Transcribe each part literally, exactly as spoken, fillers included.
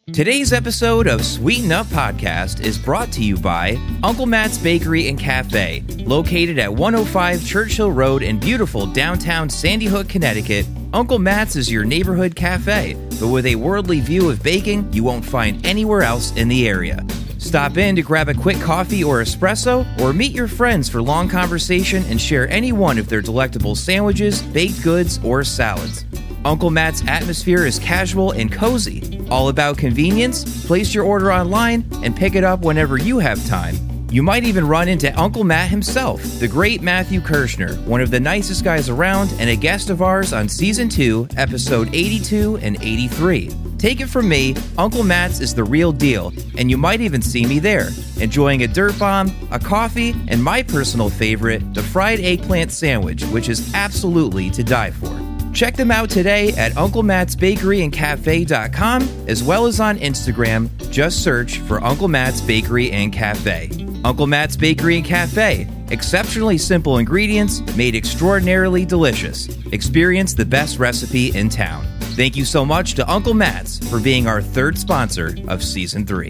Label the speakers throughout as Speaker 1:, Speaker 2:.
Speaker 1: Today's episode of Sweeten Up Podcast is brought to you by Uncle Matt's Bakery and Cafe, located at one oh five Churchill Road in beautiful downtown Sandy Hook, Connecticut. Uncle Matt's is your neighborhood cafe, but with a worldly view of baking you won't find anywhere else in the area. Stop in to grab a quick coffee or espresso, or meet your friends for long conversation and share any one of their delectable sandwiches, baked goods, or salads. Uncle Matt's atmosphere is casual and cozy, all about convenience. Place your order online and pick it up whenever you have time. You might even run into Uncle Matt himself, the great Matthew Kirschner, one of the nicest guys around and a guest of ours on Season two, Episode eighty-two and eighty-three. Take it from me, Uncle Matt's is the real deal, and you might even see me there, enjoying a dirt bomb, a coffee, and my personal favorite, the fried eggplant sandwich, which is absolutely to die for. Check them out today at uncle matts bakery and cafe dot com, as well as on Instagram. Just search for Uncle Matt's Bakery and Cafe. Uncle Matt's Bakery and Cafe. Exceptionally simple ingredients made extraordinarily delicious. Experience the best recipe in town. Thank you so much to Uncle Matt's for being our third sponsor of Season three.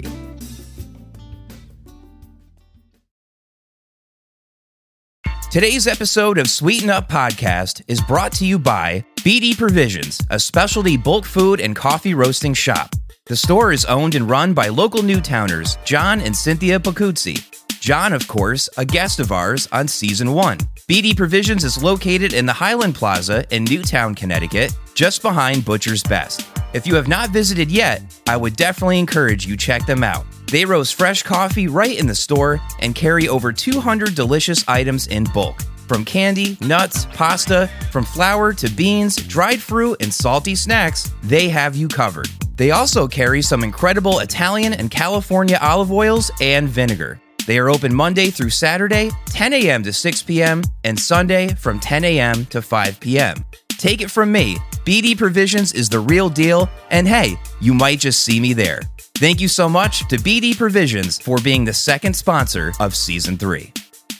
Speaker 1: Today's episode of Sweeten Up Podcast is brought to you by B D Provisions, a specialty bulk food and coffee roasting shop. The store is owned and run by local Newtowners, John and Cynthia Pacuzzi. John, of course, a guest of ours on Season one. B D Provisions is located in the Highland Plaza in Newtown, Connecticut, just behind Butcher's Best. If you have not visited yet, I would definitely encourage you check them out. They roast fresh coffee right in the store and carry over two hundred delicious items in bulk. From candy, nuts, pasta, from flour to beans, dried fruit, and salty snacks, they have you covered. They also carry some incredible Italian and California olive oils and vinegar. They are open Monday through Saturday, ten a.m. to six p.m., and Sunday from ten a.m. to five p.m. Take it from me, B D Provisions is the real deal, and hey, you might just see me there. Thank you so much to B D Provisions for being the second sponsor of Season three.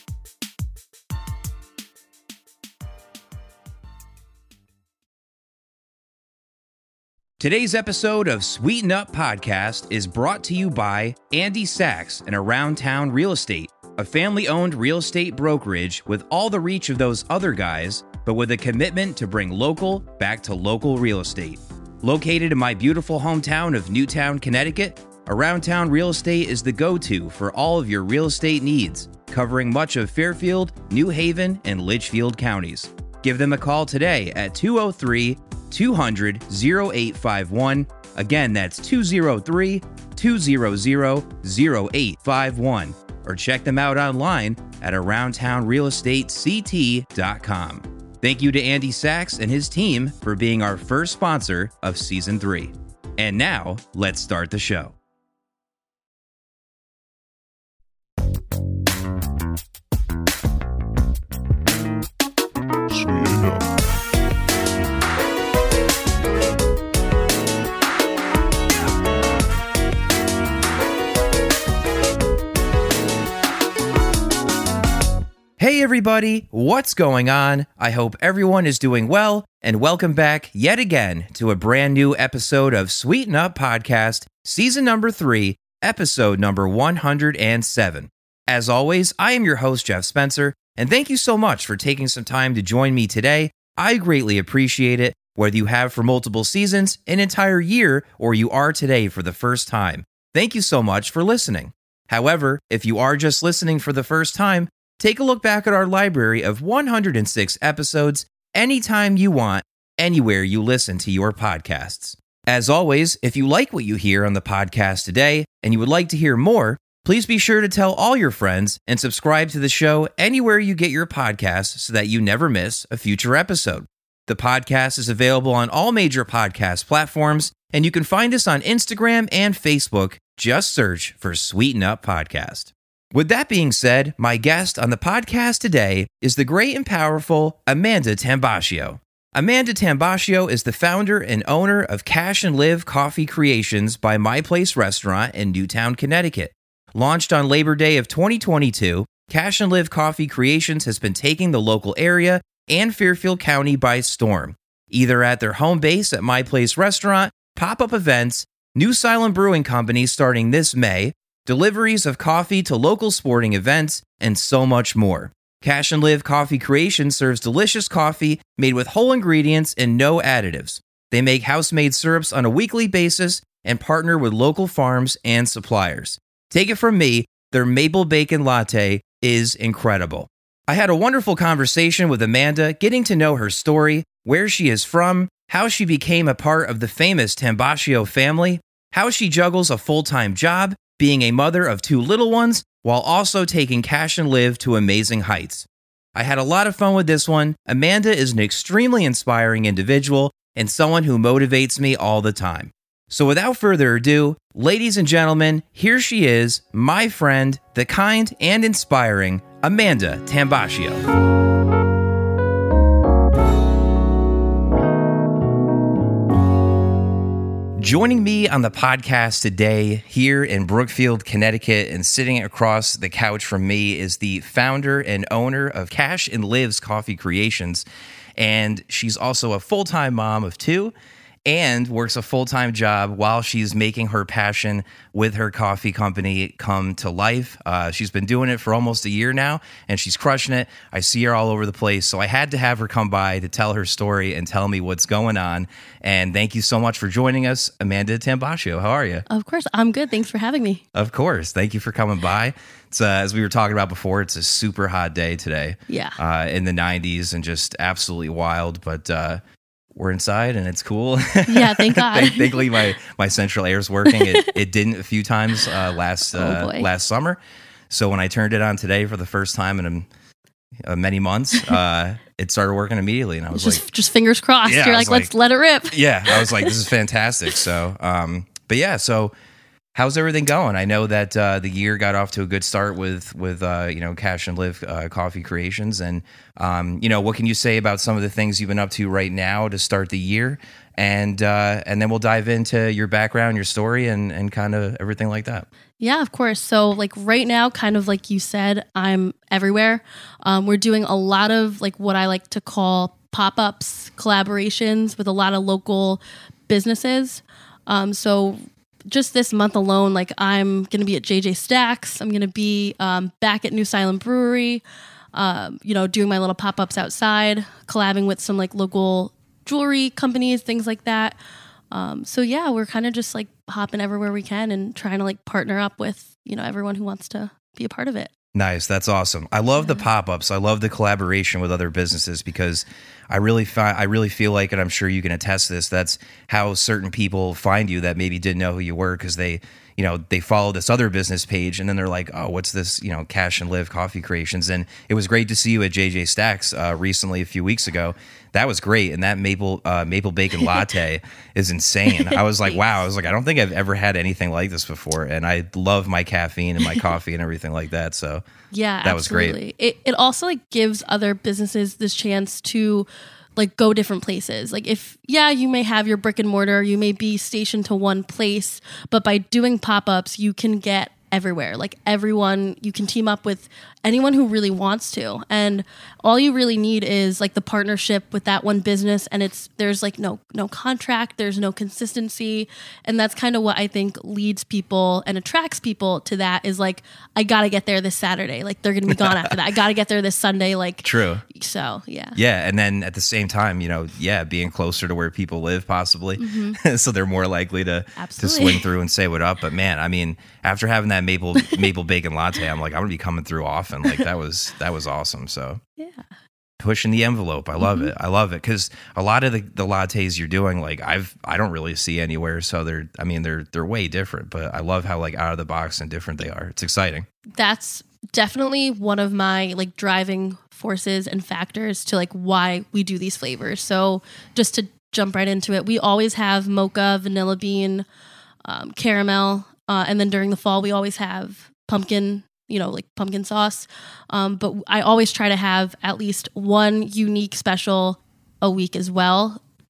Speaker 1: Today's episode of Sweeten Up Podcast is brought to you by Andy Sachs and Around Town Real Estate, a family-owned real estate brokerage with all the reach of those other guys, but with a commitment to bring local back to local real estate. Located in my beautiful hometown of Newtown, Connecticut, Around Town Real Estate is the go-to for all of your real estate needs, covering much of Fairfield, New Haven, and Litchfield counties. Give them a call today at two oh three, two hundred, oh eight five one. Again, that's two oh three, two hundred, oh eight five one. Or check them out online at around town real estate c t dot com. Thank you to Andy Sachs and his team for being our first sponsor of Season three. And now, let's start the show.
Speaker 2: Sweeten up.
Speaker 1: Hey everybody, what's going on? I hope everyone is doing well, and welcome back yet again to a brand new episode of Sweeten Up Podcast, Season number three, Episode number one hundred seven. As always, I am your host, Jeff Spencer, and thank you so much for taking some time to join me today. I greatly appreciate it, whether you have for multiple seasons, an entire year, or you are today for the first time. Thank you so much for listening. However, if you are just listening for the first time, take a look back at our library of one hundred six episodes anytime you want, anywhere you listen to your podcasts. As always, if you like what you hear on the podcast today and you would like to hear more, please be sure to tell all your friends and subscribe to the show anywhere you get your podcasts so that you never miss a future episode. The podcast is available on all major podcast platforms, and you can find us on Instagram and Facebook. Just search for Sweeten Up Podcast. With that being said, my guest on the podcast today is the great and powerful Amanda Tambascio. Amanda Tambascio is the founder and owner of Cash and Live Coffee Creations by My Place Restaurant in Newtown, Connecticut. Launched on Labor Day of twenty twenty-two, Cash and Live Coffee Creations has been taking the local area and Fairfield County by storm, either at their home base at My Place Restaurant, pop-up events, New Silent Brewing Company starting this May, deliveries of coffee to local sporting events, and so much more. Cash and Live Coffee Creation serves delicious coffee made with whole ingredients and no additives. They make house-made syrups on a weekly basis and partner with local farms and suppliers. Take it from me, their maple bacon latte is incredible. I had a wonderful conversation with Amanda, getting to know her story, where she is from, how she became a part of the famous Tambascio family, how she juggles a full-time job, being a mother of two little ones, while also taking Cash and Live to amazing heights. I had a lot of fun with this one. Amanda is an extremely inspiring individual and someone who motivates me all the time. So without further ado, ladies and gentlemen, here she is, my friend, the kind and inspiring Amanda Tambascio. Joining me on the podcast today here in Brookfield, Connecticut, and sitting across the couch from me is the founder and owner of Cash and Live's Coffee Creations. And she's also a full-time mom of two and works a full-time job while she's making her passion with her coffee company come to life. Uh, she's been doing it for almost a year now, and she's crushing it. I see her all over the place, so I had to have her come by to tell her story and tell me what's going on. And thank you so much for joining us, Amanda Tambascio. How are you?
Speaker 2: Of course, I'm good. Thanks for having me.
Speaker 1: Of course. Thank you for coming by. It's, uh, as we were talking about before, it's a super hot day today.
Speaker 2: Yeah.
Speaker 1: Uh, in the nineties and just absolutely wild, but uh, we're inside and it's cool.
Speaker 2: Yeah, thank God.
Speaker 1: Thankfully, my, my central air is working. It, it didn't a few times uh, last uh,
Speaker 2: oh
Speaker 1: last summer. So when I turned it on today for the first time in a, uh, many months, uh, it started working immediately. And I was
Speaker 2: just,
Speaker 1: like,
Speaker 2: just fingers crossed.
Speaker 1: Yeah,
Speaker 2: You're
Speaker 1: I
Speaker 2: like,
Speaker 1: was
Speaker 2: let's
Speaker 1: like-
Speaker 2: let it rip.
Speaker 1: yeah, I was like, this is fantastic. So, um, but yeah, so how's everything going? I know that uh, the year got off to a good start with with uh, you know Cash and Live uh, Coffee Creations, and um, you know what can you say about some of the things you've been up to right now to start the year, and uh, and then we'll dive into your background, your story, and and kind of everything like that.
Speaker 2: Yeah, of course. So like right now, kind of like you said, I'm everywhere. Um, we're doing a lot of like what I like to call pop-ups, collaborations with a lot of local businesses. Um, so just this month alone, like I'm going to be at J J Stacks. I'm going to be um, back at New Silent Brewery, um, you know, doing my little pop-ups outside, collabing with some like local jewelry companies, things like that. Um, so yeah, we're kind of just like hopping everywhere we can and trying to like partner up with, you know, everyone who wants to be a part of it.
Speaker 1: Nice. That's awesome. I love the pop-ups. I love the collaboration with other businesses because I really fi- I really feel like, and I'm sure you can attest to this, that's how certain people find you that maybe didn't know who you were because they, you know, they follow this other business page and then they're like, oh, what's this, you know, Cash and Live Coffee Creations. And it was great to see you at J J Stacks uh, recently, a few weeks ago. That was great. And that maple uh, maple bacon latte is insane. I was like, wow. I was like, I don't think I've ever had anything like this before. And I love my caffeine and my coffee and everything like that. So
Speaker 2: yeah,
Speaker 1: that
Speaker 2: absolutely.
Speaker 1: was great.
Speaker 2: It, it also like gives other businesses this chance to like go different places. Like if, yeah, you may have your brick and mortar, you may be stationed to one place, but by doing pop-ups, you can get everywhere. Like everyone, you can team up with anyone who really wants to. And all you really need is like the partnership with that one business. And it's, there's like no, no contract, there's no consistency. And that's kind of what I think leads people and attracts people to that is like, I got to get there this Saturday. Like they're going to be gone after that. I got to get there this Sunday. Like,
Speaker 1: true.
Speaker 2: So yeah.
Speaker 1: Yeah. And then at the same time, you know, yeah, being closer to where people live possibly. Mm-hmm. So they're more likely to, to swing through and say what up. But man, I mean, after having that maple, maple bacon latte, I'm like, I'm going to be coming through often. Like that was, that was awesome. So
Speaker 2: yeah.
Speaker 1: Pushing the envelope. I love
Speaker 2: Mm-hmm.
Speaker 1: it. I love it. Cause a lot of the, the lattes you're doing, like I've, I don't really see anywhere. So they're, I mean, they're, they're way different, but I love how like out of the box and different they are. It's exciting.
Speaker 2: That's definitely one of my like driving forces and factors to like why we do these flavors. So just to jump right into it, we always have mocha, vanilla bean, um, caramel. Uh, and then during the fall, we always have pumpkin, you know, like pumpkin sauce. Um, but I always try to have at least one unique special a week as well,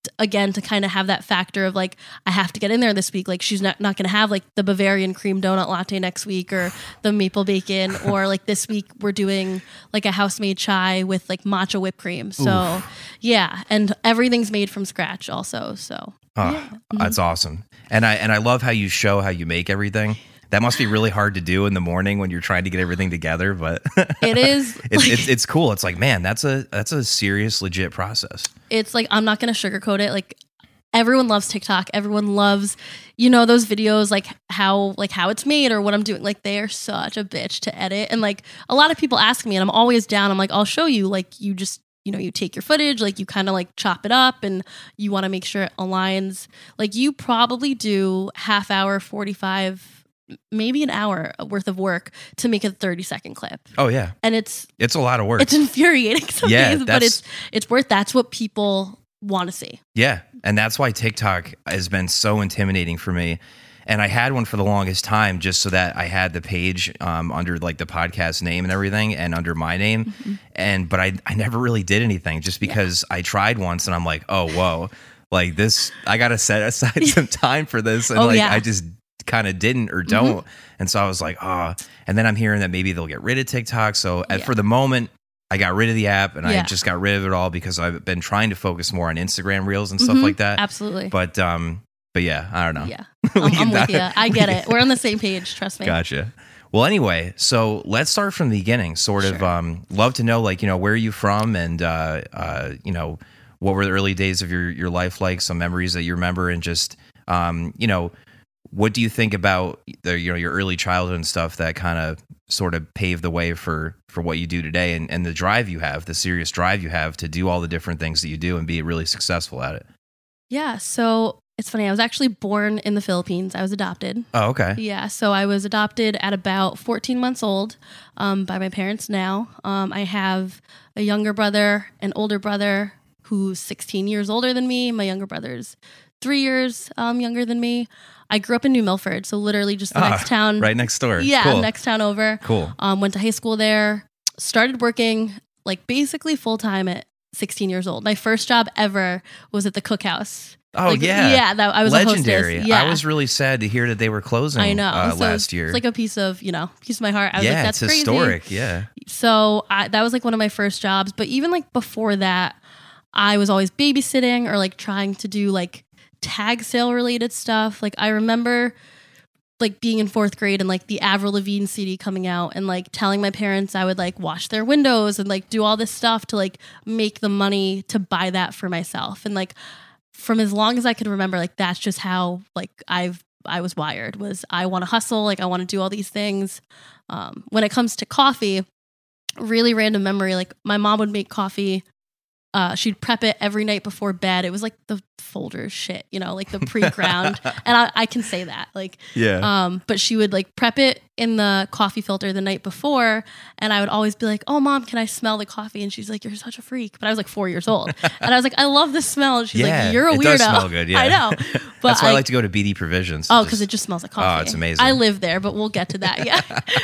Speaker 2: again, to kind of have that factor of like, I have to get in there this week. Like she's not, not going to have like the Bavarian cream donut latte next week or the maple bacon, or like this week we're doing like a house-made chai with like matcha whipped cream. So Oof. yeah. And everything's made from scratch also. So
Speaker 1: oh,
Speaker 2: yeah.
Speaker 1: That's awesome. And I, and I love how you show how you make everything. That must be really hard to do in the morning when you're trying to get everything together, but
Speaker 2: it is.
Speaker 1: it's,
Speaker 2: like,
Speaker 1: it's it's cool. It's like, man, that's a that's a serious, legit process.
Speaker 2: It's like, I'm not going to sugarcoat it. Like everyone loves TikTok. Everyone loves, you know, those videos, like how like how it's made or what I'm doing. Like they are such a bitch to edit. And like a lot of people ask me, and I'm always down. I'm like, I'll show you. Like you just, you know, you take your footage, like you kind of like chop it up, and you want to make sure it aligns. Like you probably do half hour, forty-five maybe an hour worth of work to make a thirty second clip.
Speaker 1: Oh yeah.
Speaker 2: And it's,
Speaker 1: it's a lot of work.
Speaker 2: It's infuriating some
Speaker 1: yeah,
Speaker 2: days, but it's, it's worth, that's what people want to see.
Speaker 1: Yeah. And that's why TikTok has been so intimidating for me. And I had one for the longest time just so that I had the page um, under like the podcast name and everything and under my name. Mm-hmm. And, but I, I never really did anything just because yeah. I tried once and I'm like, oh, whoa, like this, I got to set aside some time for this. And oh, like, yeah. I just kind of didn't or don't. Mm-hmm. And so I was like, oh, and then I'm hearing that maybe they'll get rid of TikTok. So yeah. for the moment, I got rid of the app and yeah. I just got rid of it all because I've been trying to focus more on Instagram Reels and stuff
Speaker 2: mm-hmm.
Speaker 1: like that.
Speaker 2: Absolutely.
Speaker 1: But, um, but yeah, I don't know.
Speaker 2: Yeah, I'm, I'm with you. I get it. We're on the same page. Trust me.
Speaker 1: Gotcha. Well, anyway, so let's start from the beginning. Sort of, sure. um, love to know, like, you know, where are you from, and uh, uh, you know, what were the early days of your your life like? Some memories that you remember, and just, um, you know, what do you think about the you know your early childhood and stuff that kind of sort of paved the way for for what you do today, and and the drive you have, the serious drive you have to do all the different things that you do and be really successful at it.
Speaker 2: Yeah. So. It's funny, I was actually born in the Philippines. I was adopted.
Speaker 1: Oh, okay.
Speaker 2: Yeah, so I was adopted at about fourteen months old um, by my parents now. Um, I have a younger brother, an older brother who's sixteen years older than me. My younger brother's three years um, younger than me. I grew up in New Milford, so literally just the ah, next town.
Speaker 1: Right next door.
Speaker 2: Yeah,
Speaker 1: cool.
Speaker 2: next town over.
Speaker 1: Cool.
Speaker 2: Um, went to high school there, started working like basically full-time at sixteen years old. My first job ever was at the Cookhouse.
Speaker 1: Oh
Speaker 2: like,
Speaker 1: yeah,
Speaker 2: yeah. That I was
Speaker 1: legendary.
Speaker 2: A hostess. Yeah.
Speaker 1: I was really sad to hear that they were closing.
Speaker 2: I know.
Speaker 1: Uh,
Speaker 2: so
Speaker 1: last year.
Speaker 2: It's like a piece of you know, piece of my heart. I was
Speaker 1: yeah,
Speaker 2: like, that's
Speaker 1: it's
Speaker 2: crazy.
Speaker 1: historic. Yeah.
Speaker 2: So I, that was like one of my first jobs. But even like before that, I was always babysitting or like trying to do like tag sale related stuff. Like I remember like being in fourth grade and like the Avril Lavigne C D coming out and like telling my parents I would like wash their windows and like do all this stuff to like make the money to buy that for myself. And like from as long as I could remember, like that's just how like I've I was wired, was I want to hustle, like I want to do all these things. Um, when it comes to coffee, really random memory, like my mom would make coffee. Uh, she'd prep it every night before bed. It was like the Folgers shit, you know, like the pre-ground. And I, I can say that, like,
Speaker 1: yeah.
Speaker 2: Um, but she would like prep it in the coffee filter the night before. And I would always be like, oh, Mom, can I smell the coffee? And she's like, you're such a freak. But I was like four years old. And I was like, I love the smell. And she's
Speaker 1: yeah,
Speaker 2: like, you're a
Speaker 1: it
Speaker 2: weirdo.
Speaker 1: Does smell good, yeah.
Speaker 2: I know. But
Speaker 1: That's why I,
Speaker 2: I
Speaker 1: like to go to B D Provisions.
Speaker 2: Oh, because it just smells like coffee.
Speaker 1: Oh, it's amazing.
Speaker 2: I live there, but we'll get to that. Yeah.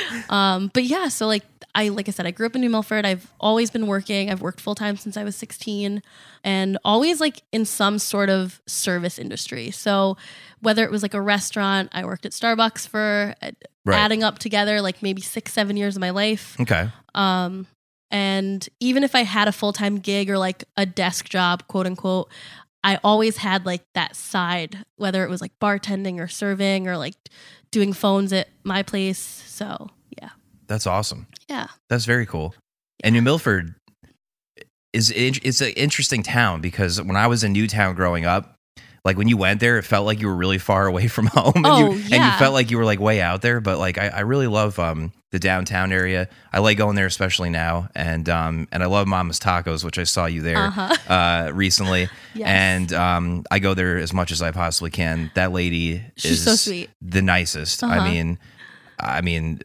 Speaker 2: um, but yeah, so like, I, like I said, I grew up in New Milford. I've always been working. I've worked full time since I was sixteen, and always like in some sort of service industry. So whether it was like a restaurant, I worked at Starbucks for uh, right. adding up together like maybe six, seven years of my life.
Speaker 1: Okay.
Speaker 2: Um, and even if I had a full-time gig or like a desk job, quote unquote, I always had like that side, whether it was like bartending or serving or like doing phones at my place. So yeah.
Speaker 1: That's awesome.
Speaker 2: Yeah.
Speaker 1: That's very cool. Yeah. And New Milford is it's an interesting town because when I was in Newtown growing up, like when you went there, it felt like you were really far away from home, and,
Speaker 2: oh,
Speaker 1: you,
Speaker 2: yeah.
Speaker 1: and you felt like you were like way out there. But like I, I really love um, the downtown area. I like going there, especially now, and um, and I love Mama's Tacos, which I saw you there
Speaker 2: uh-huh.
Speaker 1: uh, recently,
Speaker 2: yes.
Speaker 1: and um, I go there as much as I possibly can. That lady
Speaker 2: She's
Speaker 1: is
Speaker 2: so sweet.
Speaker 1: the nicest.
Speaker 2: Uh-huh.
Speaker 1: I mean, I mean.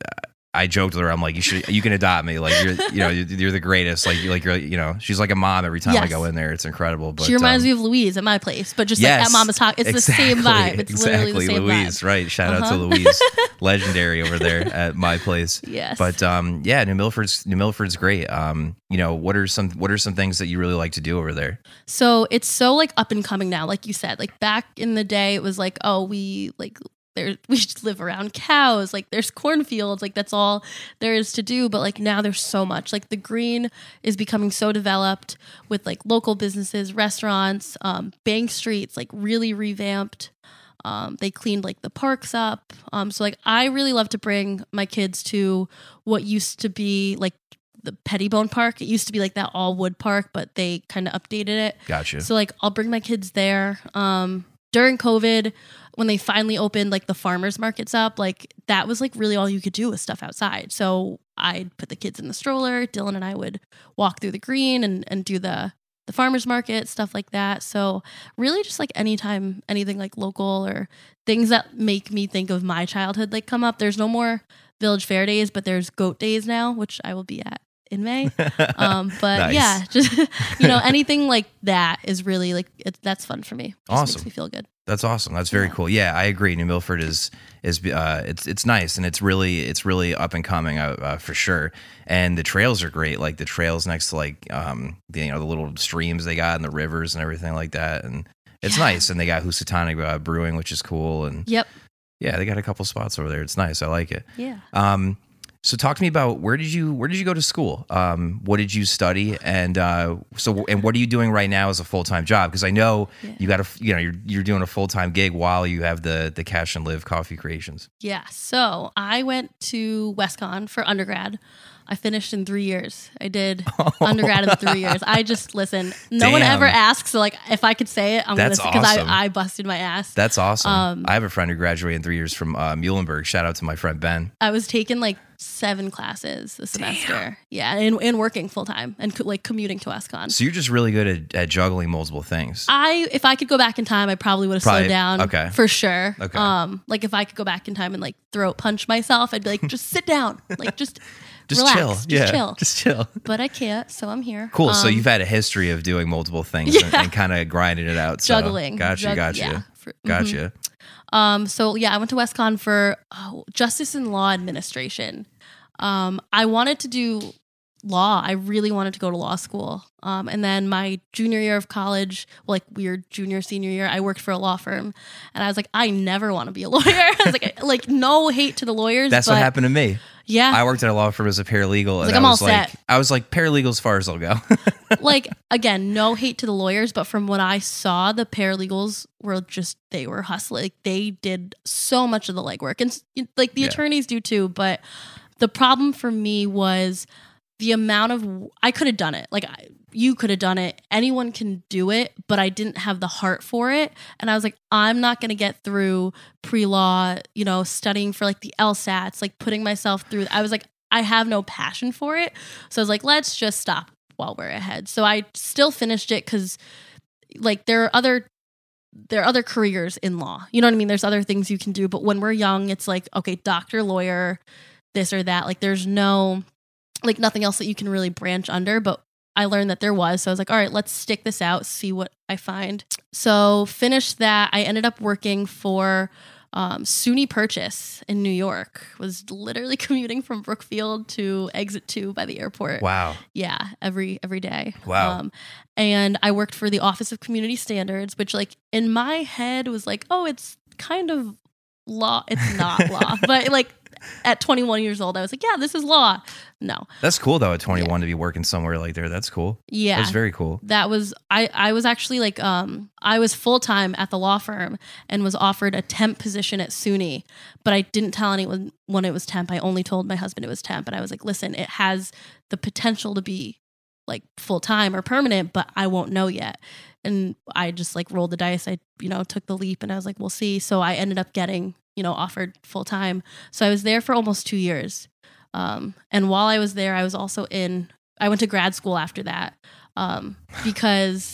Speaker 1: I joked with her. I'm like, you should, you can adopt me. Like you're, you know, you're, you're the greatest. Like you, like you're, you know, she's like a mom every time
Speaker 2: yes.
Speaker 1: I go in there. It's incredible. But
Speaker 2: she reminds
Speaker 1: um,
Speaker 2: me of Louise at my place, but just
Speaker 1: yes,
Speaker 2: like at Mama's Talk, it's exactly, the same vibe. It's
Speaker 1: exactly,
Speaker 2: literally the same
Speaker 1: Louise,
Speaker 2: vibe.
Speaker 1: Right? Shout
Speaker 2: uh-huh.
Speaker 1: out to Louise, legendary over there at my place.
Speaker 2: Yes.
Speaker 1: But um, yeah, New Milford's New Milford's great. Um, you know, what are some what are some things that you really like to do over there?
Speaker 2: So it's so like up and coming now, like you said. Like back in the day, it was like, oh, we like. There, we just live around cows. Like there's cornfields. Like that's all there is to do. But like now there's so much. Like the green is becoming so developed with like local businesses, restaurants, um, bank streets, like really revamped. Um, they cleaned like the parks up. Um, so like I really love to bring my kids to what used to be like the Pettibone Park. It used to be like that all wood park, but they kind of updated it.
Speaker 1: Gotcha.
Speaker 2: So like I'll bring my kids there. Um, during COVID, when they finally opened like the farmers markets up, like that was like really all you could do with stuff outside. So I'd put the kids in the stroller. Dylan and I would walk through the green and, and do the, the farmers market, stuff like that. So really just like anytime anything like local or things that make me think of my childhood like come up. There's no more Village Fair days, but there's goat days now, which I will be at in May. Um, but
Speaker 1: Nice.
Speaker 2: yeah, just, you know, anything like that is really like, it, that's fun for me. Just
Speaker 1: Awesome.
Speaker 2: Makes me feel good.
Speaker 1: That's awesome. That's very
Speaker 2: Yeah.
Speaker 1: cool. Yeah, I agree. New Milford is is uh, it's it's nice and it's really it's really up and coming uh, uh, for sure. And the trails are great. Like the trails next to like um the, you know the little streams they got and the rivers and everything like that. And it's
Speaker 2: Yeah.
Speaker 1: nice. And they got Housatonic uh, Brewing, which is cool. And
Speaker 2: Yep.
Speaker 1: yeah, they got a couple spots over there. It's nice. I like it.
Speaker 2: Yeah.
Speaker 1: Um, so talk to me about where did you where did you go to school? Um, what did you study? And uh, so and what are you doing right now as a full time job? Because I know
Speaker 2: Yeah.
Speaker 1: you got a you know you're you're doing a full time gig while you have the the Cash and Live Coffee Creations.
Speaker 2: Yeah. So I went to WestCon for undergrad. I finished in three years. I did undergrad in three years. I just listen. No
Speaker 1: Damn.
Speaker 2: one ever asks. So like, if I could say it, I'm
Speaker 1: That's
Speaker 2: gonna because
Speaker 1: awesome.
Speaker 2: I I busted my ass.
Speaker 1: That's awesome.
Speaker 2: Um,
Speaker 1: I have a friend who graduated in three years from uh, Muhlenberg. Shout out to my friend Ben.
Speaker 2: I was taking like seven classes a semester. Yeah, and, and working full time and co- like commuting to WestCon.
Speaker 1: So you're just really good at, at juggling multiple things.
Speaker 2: I if I could go back in time, I probably would have
Speaker 1: Probably-
Speaker 2: slowed down.
Speaker 1: okay.
Speaker 2: For sure.
Speaker 1: Okay.
Speaker 2: Um, like if I could go back in time and like throat punch myself, I'd be like, just sit down, like just
Speaker 1: Just
Speaker 2: relax,
Speaker 1: chill.
Speaker 2: just
Speaker 1: yeah.
Speaker 2: chill.
Speaker 1: Just chill.
Speaker 2: But I can't, so I'm here.
Speaker 1: Cool. so
Speaker 2: Um,
Speaker 1: you've had a history of doing multiple things and,
Speaker 2: Yeah.
Speaker 1: and kind of grinding it out. So.
Speaker 2: juggling.
Speaker 1: Gotcha.
Speaker 2: Jug-
Speaker 1: gotcha.
Speaker 2: Yeah, for- mhm.
Speaker 1: Gotcha.
Speaker 2: Um, so yeah, I went to WestCon for oh, Justice and Law Administration. Um, I wanted to do law. I really wanted to go to law school. Um, and then my junior year of college, well, like weird junior, senior year, I worked for a law firm. And I was like, I never want to be a lawyer. I was like, like no hate to the lawyers.
Speaker 1: That's
Speaker 2: but
Speaker 1: what happened to me.
Speaker 2: Yeah.
Speaker 1: I worked at a law firm as a paralegal, and
Speaker 2: like,
Speaker 1: I
Speaker 2: I'm all
Speaker 1: was like,
Speaker 2: set.
Speaker 1: I was like paralegal as far as I'll go.
Speaker 2: like again, no hate to the lawyers, but from what I saw, the paralegals were just they were hustling. Like, they did so much of the legwork, and like the
Speaker 1: Yeah.
Speaker 2: attorneys do too. But the problem for me was the amount of I could have done it. Like I, you could have done it. Anyone can do it, but I didn't have the heart for it. And I was like, I'm not going to get through pre-law, you know, studying for like the LSATs, like putting myself through. I was like, I have no passion for it. So I was like, let's just stop while we're ahead. So I still finished it because like there are other there are other careers in law. You know what I mean? There's other things you can do. But when we're young, it's like, okay, doctor, lawyer, this or that. Like there's no, like nothing else that you can really branch under. But I learned that there was. So I was like, all right, let's stick this out, see what I find. So finished that. I ended up working for um, SUNY Purchase in New York. Was literally commuting from Brookfield to Exit two by the airport.
Speaker 1: Wow.
Speaker 2: Yeah, every every day.
Speaker 1: Wow.
Speaker 2: Um, and I worked for the Office of Community Standards, which like in my head was like, oh, it's kind of law. It's not law. But like at twenty-one years old, I was like, yeah, this is law. No.
Speaker 1: That's cool though. At twenty-one to be working somewhere like there. That's cool.
Speaker 2: Yeah.
Speaker 1: That's very cool.
Speaker 2: That was I I was actually like um I was full-time at the law firm and was offered a temp position at SUNY, but I didn't tell anyone when it was temp. I only told my husband it was temp, and I was like, listen, it has the potential to be like full-time or permanent, but I won't know yet. And I just like rolled the dice. I, you know, took the leap, and I was like, we'll see. So I ended up getting, you know, offered full-time. So I was there for almost two years. Um, and while I was there, I was also in, I went to grad school after that. Um, because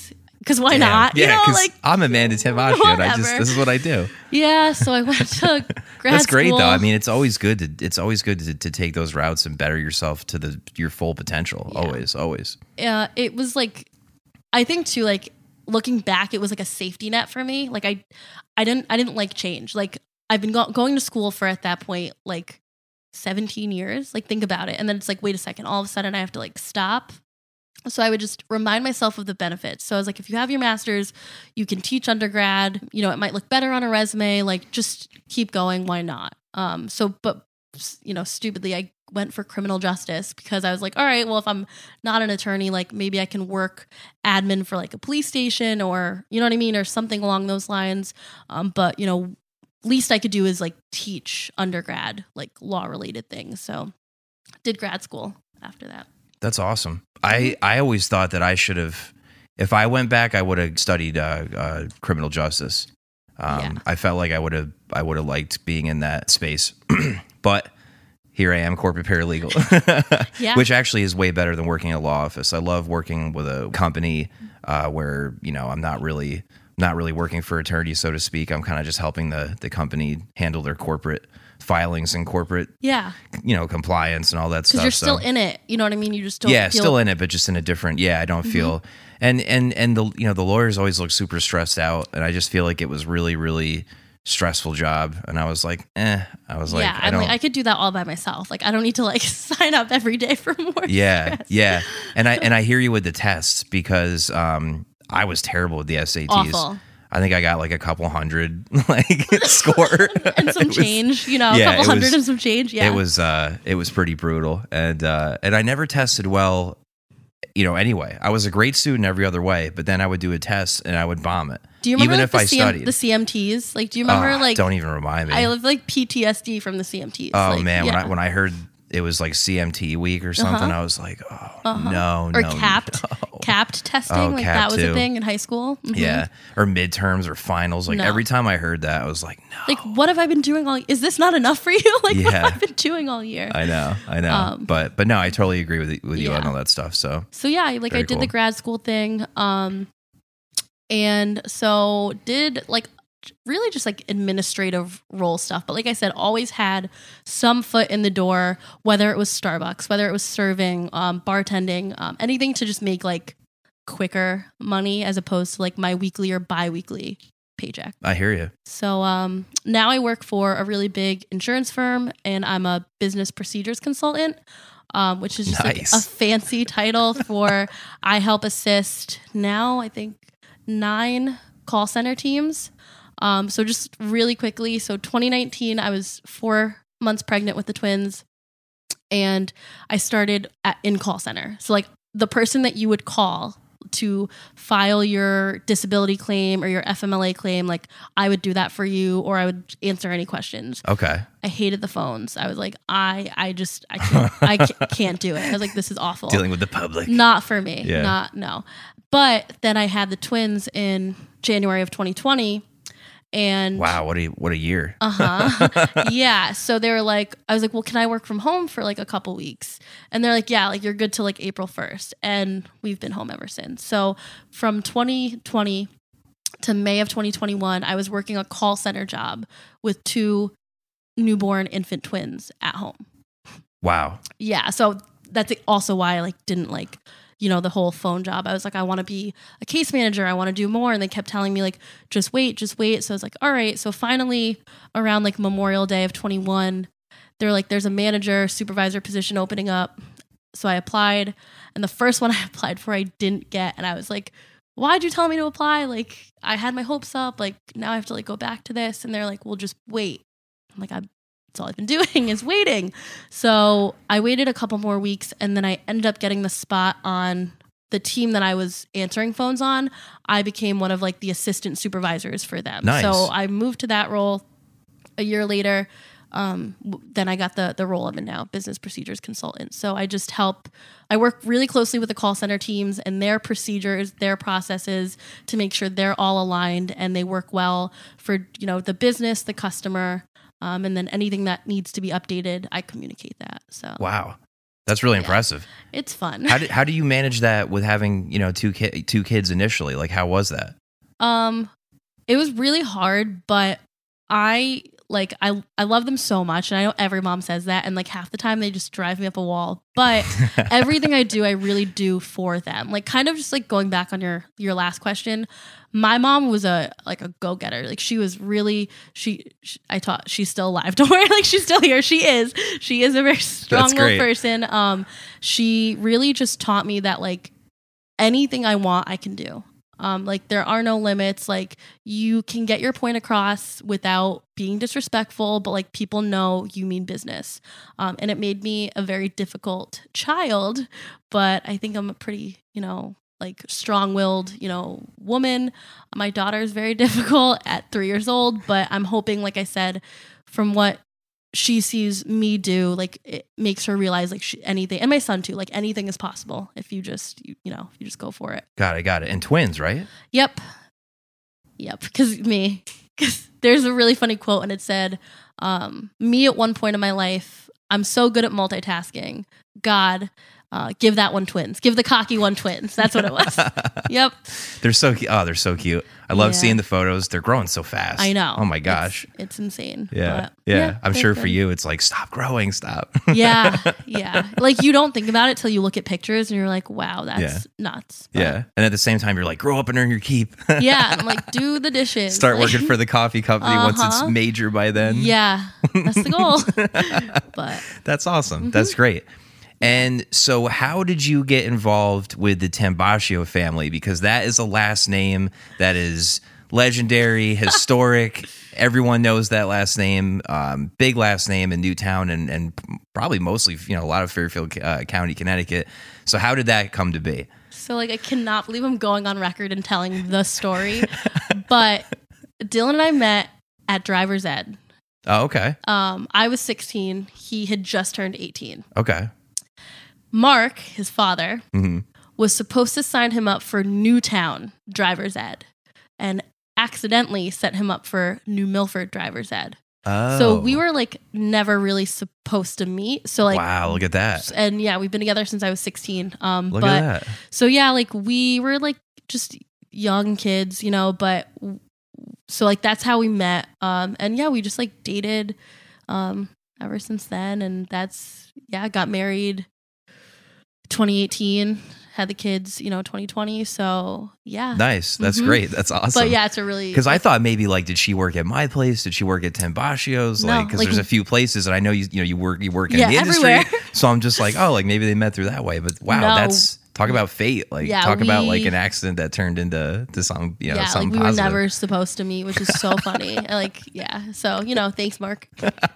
Speaker 2: because why
Speaker 1: Damn.
Speaker 2: not?
Speaker 1: Yeah,
Speaker 2: you know,
Speaker 1: 'cause
Speaker 2: like
Speaker 1: I'm Amanda Timoshian. I just
Speaker 2: whatever.
Speaker 1: this is what I do.
Speaker 2: yeah. So I went to grad
Speaker 1: That's great
Speaker 2: school.
Speaker 1: though. I mean, it's always good to it's always good to, to take those routes and better yourself to the your full potential.
Speaker 2: Yeah.
Speaker 1: Always, always.
Speaker 2: uh, it was like, I think too, like looking back, it was like a safety net for me. Like I, I didn't, I didn't like change. Like I've been go- going to school for at that point, like seventeen years. Like think about it. And then it's like, wait a second, all of a sudden I have to like stop. So I would just remind myself of the benefits. So I was like, if you have your master's, you can teach undergrad, you know, it might look better on a resume, like just keep going. Why not? Um, so, but you know, stupidly, I went for criminal justice because I was like, all right, well, if I'm not an attorney, like maybe I can work admin for like a police station or, you know what I mean? Or something along those lines. Um, but, you know, least I could do is like teach undergrad, like law related things. So did grad school after that.
Speaker 1: That's awesome. I, I always thought that I should have, if I went back, I would have studied uh, uh, criminal justice. Um,
Speaker 2: Yeah.
Speaker 1: I felt like I would have, I would have liked being in that space, but here I am, corporate paralegal,
Speaker 2: Yeah.
Speaker 1: which actually is way better than working in a law office. I love working with a company uh, where, you know, I'm not really, not really working for attorneys, so to speak. I'm kind of just helping the the company handle their corporate filings and corporate,
Speaker 2: Yeah.
Speaker 1: you know, compliance and all that stuff.
Speaker 2: Because you're
Speaker 1: So-
Speaker 2: still in it. You know what I mean? You just don't
Speaker 1: yeah,
Speaker 2: feel
Speaker 1: still in it, but just in a different. Yeah, I don't
Speaker 2: Mm-hmm.
Speaker 1: feel, and and and the you know the lawyers always look super stressed out, and I just feel like it was really really stressful job, and I was like, eh, I was like,
Speaker 2: yeah,
Speaker 1: I
Speaker 2: I'm
Speaker 1: don't.
Speaker 2: like, I could do that all by myself. Like, I don't need to like sign up every day for more.
Speaker 1: yeah,
Speaker 2: stress.
Speaker 1: yeah, and I and I hear you with the tests because um I was terrible with the S A Ts.
Speaker 2: Awful.
Speaker 1: I think I got like a couple hundred like score
Speaker 2: And some
Speaker 1: It was-
Speaker 2: change, you know, a
Speaker 1: yeah,
Speaker 2: couple
Speaker 1: it
Speaker 2: hundred
Speaker 1: was-
Speaker 2: and some change. Yeah.
Speaker 1: It was uh it was pretty brutal, and uh and I never tested well, you know. Anyway, I was a great student every other way, but then I would do a test and I would bomb it.
Speaker 2: Do you remember
Speaker 1: even
Speaker 2: like,
Speaker 1: if
Speaker 2: the,
Speaker 1: I
Speaker 2: C M,
Speaker 1: studied?
Speaker 2: the C M Ts? Like, do you remember
Speaker 1: Oh,
Speaker 2: like
Speaker 1: don't even remind me.
Speaker 2: I have like P T S D from the C M Ts.
Speaker 1: oh
Speaker 2: like,
Speaker 1: man, when
Speaker 2: yeah.
Speaker 1: I when I heard it was like C M T week or something, I was like, oh
Speaker 2: Uh-huh.
Speaker 1: no,
Speaker 2: or
Speaker 1: no,
Speaker 2: capped
Speaker 1: no.
Speaker 2: capped testing,
Speaker 1: Oh,
Speaker 2: like
Speaker 1: capped
Speaker 2: that was
Speaker 1: too.
Speaker 2: a thing in high school. Mhm.
Speaker 1: Yeah, or midterms or finals. Like
Speaker 2: No.
Speaker 1: every time I heard that, I was like, no.
Speaker 2: Like, what have I been doing all? Is this not enough for you? Like, what
Speaker 1: Yeah.
Speaker 2: have I been doing all year?
Speaker 1: I know, I know,
Speaker 2: Um,
Speaker 1: but but no, I totally agree with with you
Speaker 2: yeah.
Speaker 1: on all that stuff. So
Speaker 2: So yeah, like I
Speaker 1: Very
Speaker 2: did
Speaker 1: cool.
Speaker 2: the grad school thing, um, and so did like really just like administrative role stuff. But like I said, always had some foot in the door, whether it was Starbucks, whether it was serving, um, bartending, um, anything to just make like quicker money as opposed to like my weekly or bi-weekly paycheck.
Speaker 1: I hear you.
Speaker 2: So um, now I work for a really big insurance firm, and I'm a business procedures consultant, um, which is just
Speaker 1: Nice.
Speaker 2: like a fancy title for I help assist now, I think, nine call center teams. Um, so just really quickly, so twenty nineteen, I was four months pregnant with the twins, and I started at, in call center. So like the person that you would call to file your disability claim or your F M L A claim, like I would do that for you, or I would answer any questions.
Speaker 1: Okay.
Speaker 2: I hated the phones. I was like, I, I just, I can't, I ca- can't do it. I was like, this is awful.
Speaker 1: Dealing with the public.
Speaker 2: Not for me.
Speaker 1: Yeah.
Speaker 2: Not, no. But then I had the twins in January of twenty twenty. And
Speaker 1: Wow, what a what a year.
Speaker 2: uh huh. Yeah. So they were like, I was like, well, can I work from home for like a couple weeks? And they're like, yeah, like you're good till like April first. And we've been home ever since. So from twenty twenty to May of twenty twenty-one, I was working a call center job with two newborn infant twins at home.
Speaker 1: Wow.
Speaker 2: Yeah. So that's also why I like didn't like, you know, the whole phone job. I was like, I want to be a case manager. I want to do more. And they kept telling me like, just wait, just wait. So I was like, all right. So finally around like Memorial Day of twenty-one, they're like, there's a manager supervisor position opening up. So I applied, and the first one I applied for, I didn't get. And I was like, why'd you tell me to apply? Like I had my hopes up. Like now I have to like go back to this. And they're like, well, just wait. I'm like, I'm That's all I've been doing is waiting. So I waited a couple more weeks, and then I ended up getting the spot on the team that I was answering phones on. I became one of like the assistant supervisors for them.
Speaker 1: Nice.
Speaker 2: So I moved to that role a year later. Um, w- then I got the the role of it now, business procedures consultant. So I just help. I work really closely with the call center teams and their procedures, their processes to make sure they're all aligned and they work well for, you know, the business, the customer. Um, and then anything that needs to be updated, I communicate that. So
Speaker 1: Wow. That's really
Speaker 2: Yeah.
Speaker 1: impressive.
Speaker 2: It's fun.
Speaker 1: How did how do you manage that with having, you know, two ki- two kids initially? Like, how was that?
Speaker 2: Um, it was really hard, but I like I I love them so much, and I know every mom says that, and like half the time they just drive me up a wall. But everything I do, I really do for them. Like, kind of just like going back on your your last question. My mom was a like a go getter. Like, she was really she, she. I taught she's still alive. Don't worry, like she's still here. She is. She is a very strong little person. Um, she really just taught me that like anything I want, I can do. Um, like there are no limits. Like you can get your point across without being disrespectful, but like people know you mean business. Um, and it made me a very difficult child, but I think I'm a pretty, you know, like strong-willed, you know, woman. My daughter is very difficult at three years old, but I'm hoping, like I said, from what she sees me do, like it makes her realize like she, anything, and my son too, like anything is possible if you just, you, you know, you just go for it.
Speaker 1: Got it, got it. And twins, right?
Speaker 2: Yep. Yep. Because me, because there's a really funny quote and it said, um, me at one point in my life, I'm so good at multitasking. God, uh, give that one twins. Give the cocky one twins. That's what it was. Yep.
Speaker 1: They're so cute. Oh, they're so cute. I love
Speaker 2: Yeah.
Speaker 1: seeing the photos. They're growing so fast.
Speaker 2: I know.
Speaker 1: Oh my gosh.
Speaker 2: It's, it's insane.
Speaker 1: Yeah.
Speaker 2: But,
Speaker 1: yeah. I'm
Speaker 2: they're
Speaker 1: sure for
Speaker 2: good.
Speaker 1: you, it's like, stop growing, stop.
Speaker 2: Yeah. Yeah. Like you don't think about it till you look at pictures and you're like, wow, that's
Speaker 1: Yeah.
Speaker 2: nuts. But,
Speaker 1: Yeah. And at the same time, you're like, grow up and earn your keep.
Speaker 2: yeah. And I'm like, do the dishes.
Speaker 1: Start
Speaker 2: Like,
Speaker 1: working for the coffee company once it's
Speaker 2: Uh-huh.
Speaker 1: major by then.
Speaker 2: Yeah. That's the goal. But
Speaker 1: That's awesome.
Speaker 2: Mm-hmm.
Speaker 1: That's great. And so how did you get involved with the Tambascio family? Because that is a last name that is legendary, historic. Everyone knows that last name, um, big last name in Newtown and, and probably mostly, you know, a lot of Fairfield uh, County, Connecticut. So how did that come to be?
Speaker 2: So, like, I cannot believe I'm going on record and telling the story. But Dylan and I met at driver's ed.
Speaker 1: Oh, okay.
Speaker 2: Um, I was sixteen. He had just turned eighteen.
Speaker 1: Okay.
Speaker 2: Mark, his father,
Speaker 1: hmm
Speaker 2: was supposed to sign him up for Newtown driver's ed and accidentally set him up for New Milford driver's ed.
Speaker 1: Oh.
Speaker 2: So we were like never really supposed to meet. So like,
Speaker 1: wow, look at that.
Speaker 2: and yeah, we've been together since I was sixteen. Um,
Speaker 1: Look
Speaker 2: but
Speaker 1: at that.
Speaker 2: so yeah, like we were like just young kids, you know, but so like that's how we met. Um, and yeah, we just like dated, um, ever since then. And that's, yeah, got married twenty eighteen, had the kids, you know, twenty twenty. So yeah.
Speaker 1: Nice. That's
Speaker 2: Mhm.
Speaker 1: great. That's awesome.
Speaker 2: But yeah, it's a really,
Speaker 1: Because I thought maybe like, did she work at my place? Did she work at Tambascio's?
Speaker 2: No,
Speaker 1: Like, because
Speaker 2: like-
Speaker 1: there's a few places, and I know you, you know, you work, you work in
Speaker 2: Yeah,
Speaker 1: the industry.
Speaker 2: everywhere.
Speaker 1: So I'm just like, oh, like maybe they met through that way. But wow,
Speaker 2: No.
Speaker 1: that's talk about fate. Like,
Speaker 2: Yeah,
Speaker 1: talk about
Speaker 2: we-
Speaker 1: like an accident that turned into to some, you know,
Speaker 2: yeah, like
Speaker 1: something
Speaker 2: we
Speaker 1: positive.
Speaker 2: were never supposed to meet, which is so funny. Like, yeah. So, you know, thanks, Mark.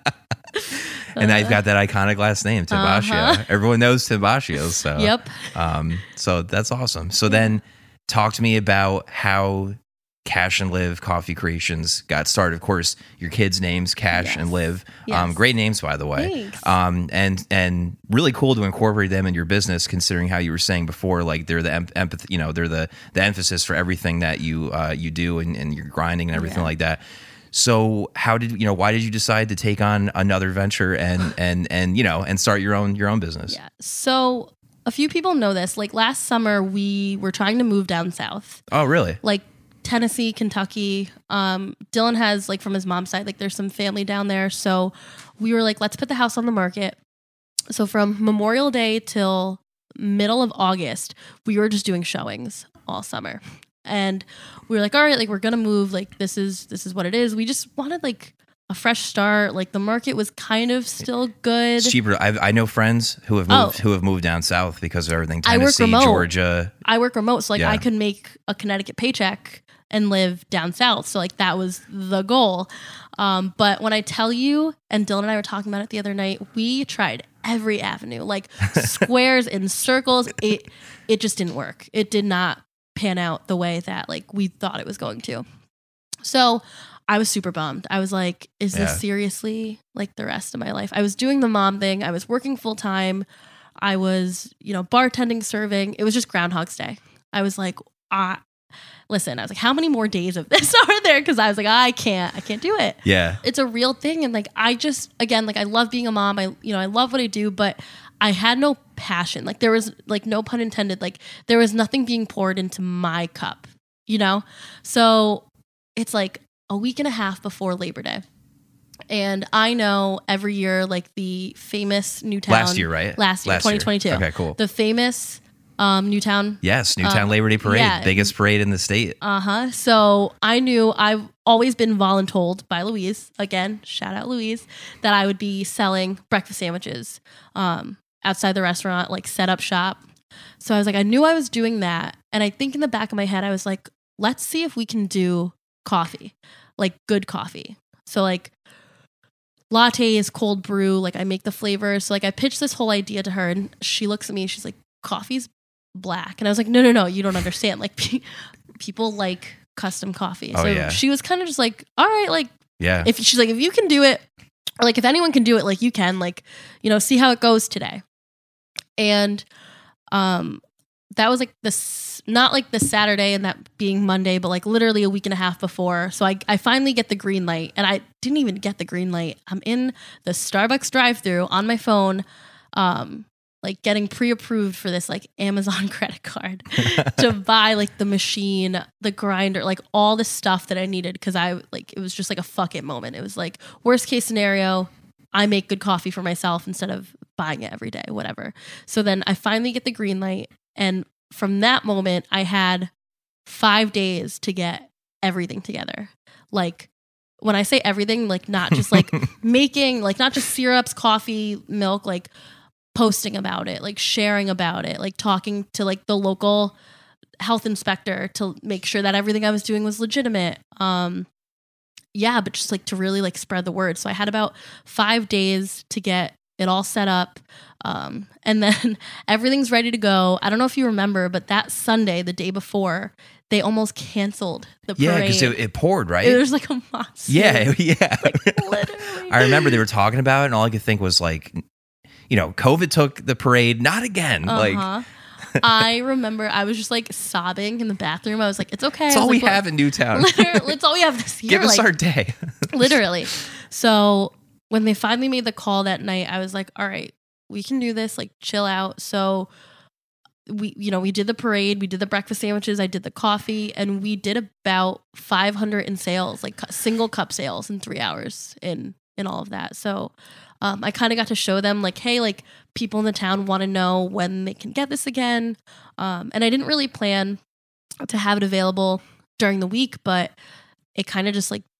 Speaker 1: And now you've got that iconic last name, Tambascio.
Speaker 2: Uh-huh.
Speaker 1: Everyone knows Tambascio. So
Speaker 2: Yep.
Speaker 1: Um, so that's awesome. So then talk to me about how Cash and Liv Coffee Creations got started. Of course, your kids' names, Cash
Speaker 2: Yes.
Speaker 1: and Liv. Um,
Speaker 2: Yes.
Speaker 1: great names, by the way.
Speaker 2: Thanks.
Speaker 1: Um, and and really cool to incorporate them in your business, considering how you were saying before, like they're the em- empathy, you know, they're the the emphasis for everything that you uh, you do and, and your grinding and everything
Speaker 2: Yeah.
Speaker 1: like that. So how did you know? Why did you decide to take on another venture and and and you know and start your own your own business?
Speaker 2: Yeah. So a few people know this. Like last summer, we were trying to move down south,
Speaker 1: Oh, really?
Speaker 2: like Tennessee, Kentucky. Um, Dylan has like from his mom's side, like there's some family down there. So we were like, let's put the house on the market. So from Memorial Day till middle of August, we were just doing showings all summer. And we were like, all right, like we're gonna move. Like this is this is what it is. We just wanted like a fresh start. Like the market was kind of still good.
Speaker 1: It's cheaper. I've, I know friends who have
Speaker 2: Oh.
Speaker 1: moved who have moved down south because of everything.
Speaker 2: I work
Speaker 1: Tennessee,
Speaker 2: remote.
Speaker 1: Georgia.
Speaker 2: I work remote, so like
Speaker 1: Yeah.
Speaker 2: I could make a Connecticut paycheck and live down south. So like that was the goal. Um, but when I tell you, and Dylan and I were talking about it the other night, we tried every avenue, like squares and circles. It it just didn't work. It did not pan out the way that like we thought it was going to. So I was super bummed. I was like, is
Speaker 1: Yeah.
Speaker 2: this seriously like the rest of my life? I was doing the mom thing. I was working full time. I was, you know, bartending, serving. It was just Groundhog's Day. I was like, ah, listen, I was like, how many more days of this are there? Because I was like, I can't, I can't do it.
Speaker 1: Yeah.
Speaker 2: It's a real thing. And like, I just, again, like I love being a mom. I, you know, I love what I do, but I had no passion. Like there was like no pun intended. Like there was nothing being poured into my cup, you know? So it's like a week and a half before Labor Day. And I know every year, like the famous Newtown.
Speaker 1: Last year, right?
Speaker 2: Last year,
Speaker 1: Last
Speaker 2: twenty twenty-two.
Speaker 1: Year. Okay, cool.
Speaker 2: The famous um, Newtown.
Speaker 1: Yes, Newtown
Speaker 2: um,
Speaker 1: Labor Day Parade.
Speaker 2: yeah.
Speaker 1: Biggest parade in the state.
Speaker 2: Uh-huh. So I knew I've always been voluntold by Louise, again, shout out Louise, that I would be selling breakfast sandwiches um, outside the restaurant, like set up shop. So I was like, I knew I was doing that. And I think in the back of my head, I was like, let's see if we can do coffee, like good coffee. So like lattes, cold brew, like I make the flavors. So like I pitched this whole idea to her and she looks at me and she's like, coffee's black. And I was like, no, no, no, you don't understand. Like pe- people like custom coffee.
Speaker 1: Oh,
Speaker 2: so
Speaker 1: yeah.
Speaker 2: she was kind of just like, all right, like,
Speaker 1: Yeah.
Speaker 2: if she's like, if you can do it, or like if anyone can do it, like you can, like, you know, see how it goes today. And um, that was like this, not like the Saturday and that being Monday, but like literally a week and a half before. So I, I finally get the green light and I didn't even get the green light. I'm in the Starbucks drive-thru on my phone, um, like getting pre-approved for this like Amazon credit card to buy like the machine, the grinder, like all the stuff that I needed. Cause I like, it was just like a fuck it moment. It was like worst case scenario, I make good coffee for myself instead of buying it every day, whatever. So then I finally get the green light. And from that moment, I had five days to get everything together. Like when I say everything, like not just like making, like not just syrups, coffee, milk, like posting about it, like sharing about it, like talking to like the local health inspector to make sure that everything I was doing was legitimate. Um, yeah, but just like to really like spread the word. So I had about five days to get it all set up. Um, and then everything's ready to go. I don't know if you remember, but that Sunday, the day before, they almost canceled the parade.
Speaker 1: Yeah, because it, it poured, right?
Speaker 2: It was like a monster.
Speaker 1: Yeah, yeah.
Speaker 2: Like, literally.
Speaker 1: I remember they were talking about it, and all I could think was like, you know, COVID took the parade, not again.
Speaker 2: Uh-huh.
Speaker 1: Like,
Speaker 2: I remember I was just like sobbing in the bathroom. I was like, it's okay.
Speaker 1: It's
Speaker 2: I
Speaker 1: all
Speaker 2: was
Speaker 1: we
Speaker 2: like,
Speaker 1: have in Newtown.
Speaker 2: Literally, it's all we have this year.
Speaker 1: Give us
Speaker 2: like,
Speaker 1: our day.
Speaker 2: Literally. So when they finally made the call that night, I was like, all right, we can do this. Like, chill out. So we, you know, we did the parade, we did the breakfast sandwiches, I did the coffee, and we did about five hundred in sales, like single cup sales in three hours in, in all of that. So um, I kind of got to show them like, hey, like people in the town want to know when they can get this again. Um, and I didn't really plan to have it available during the week, but it kind of just like,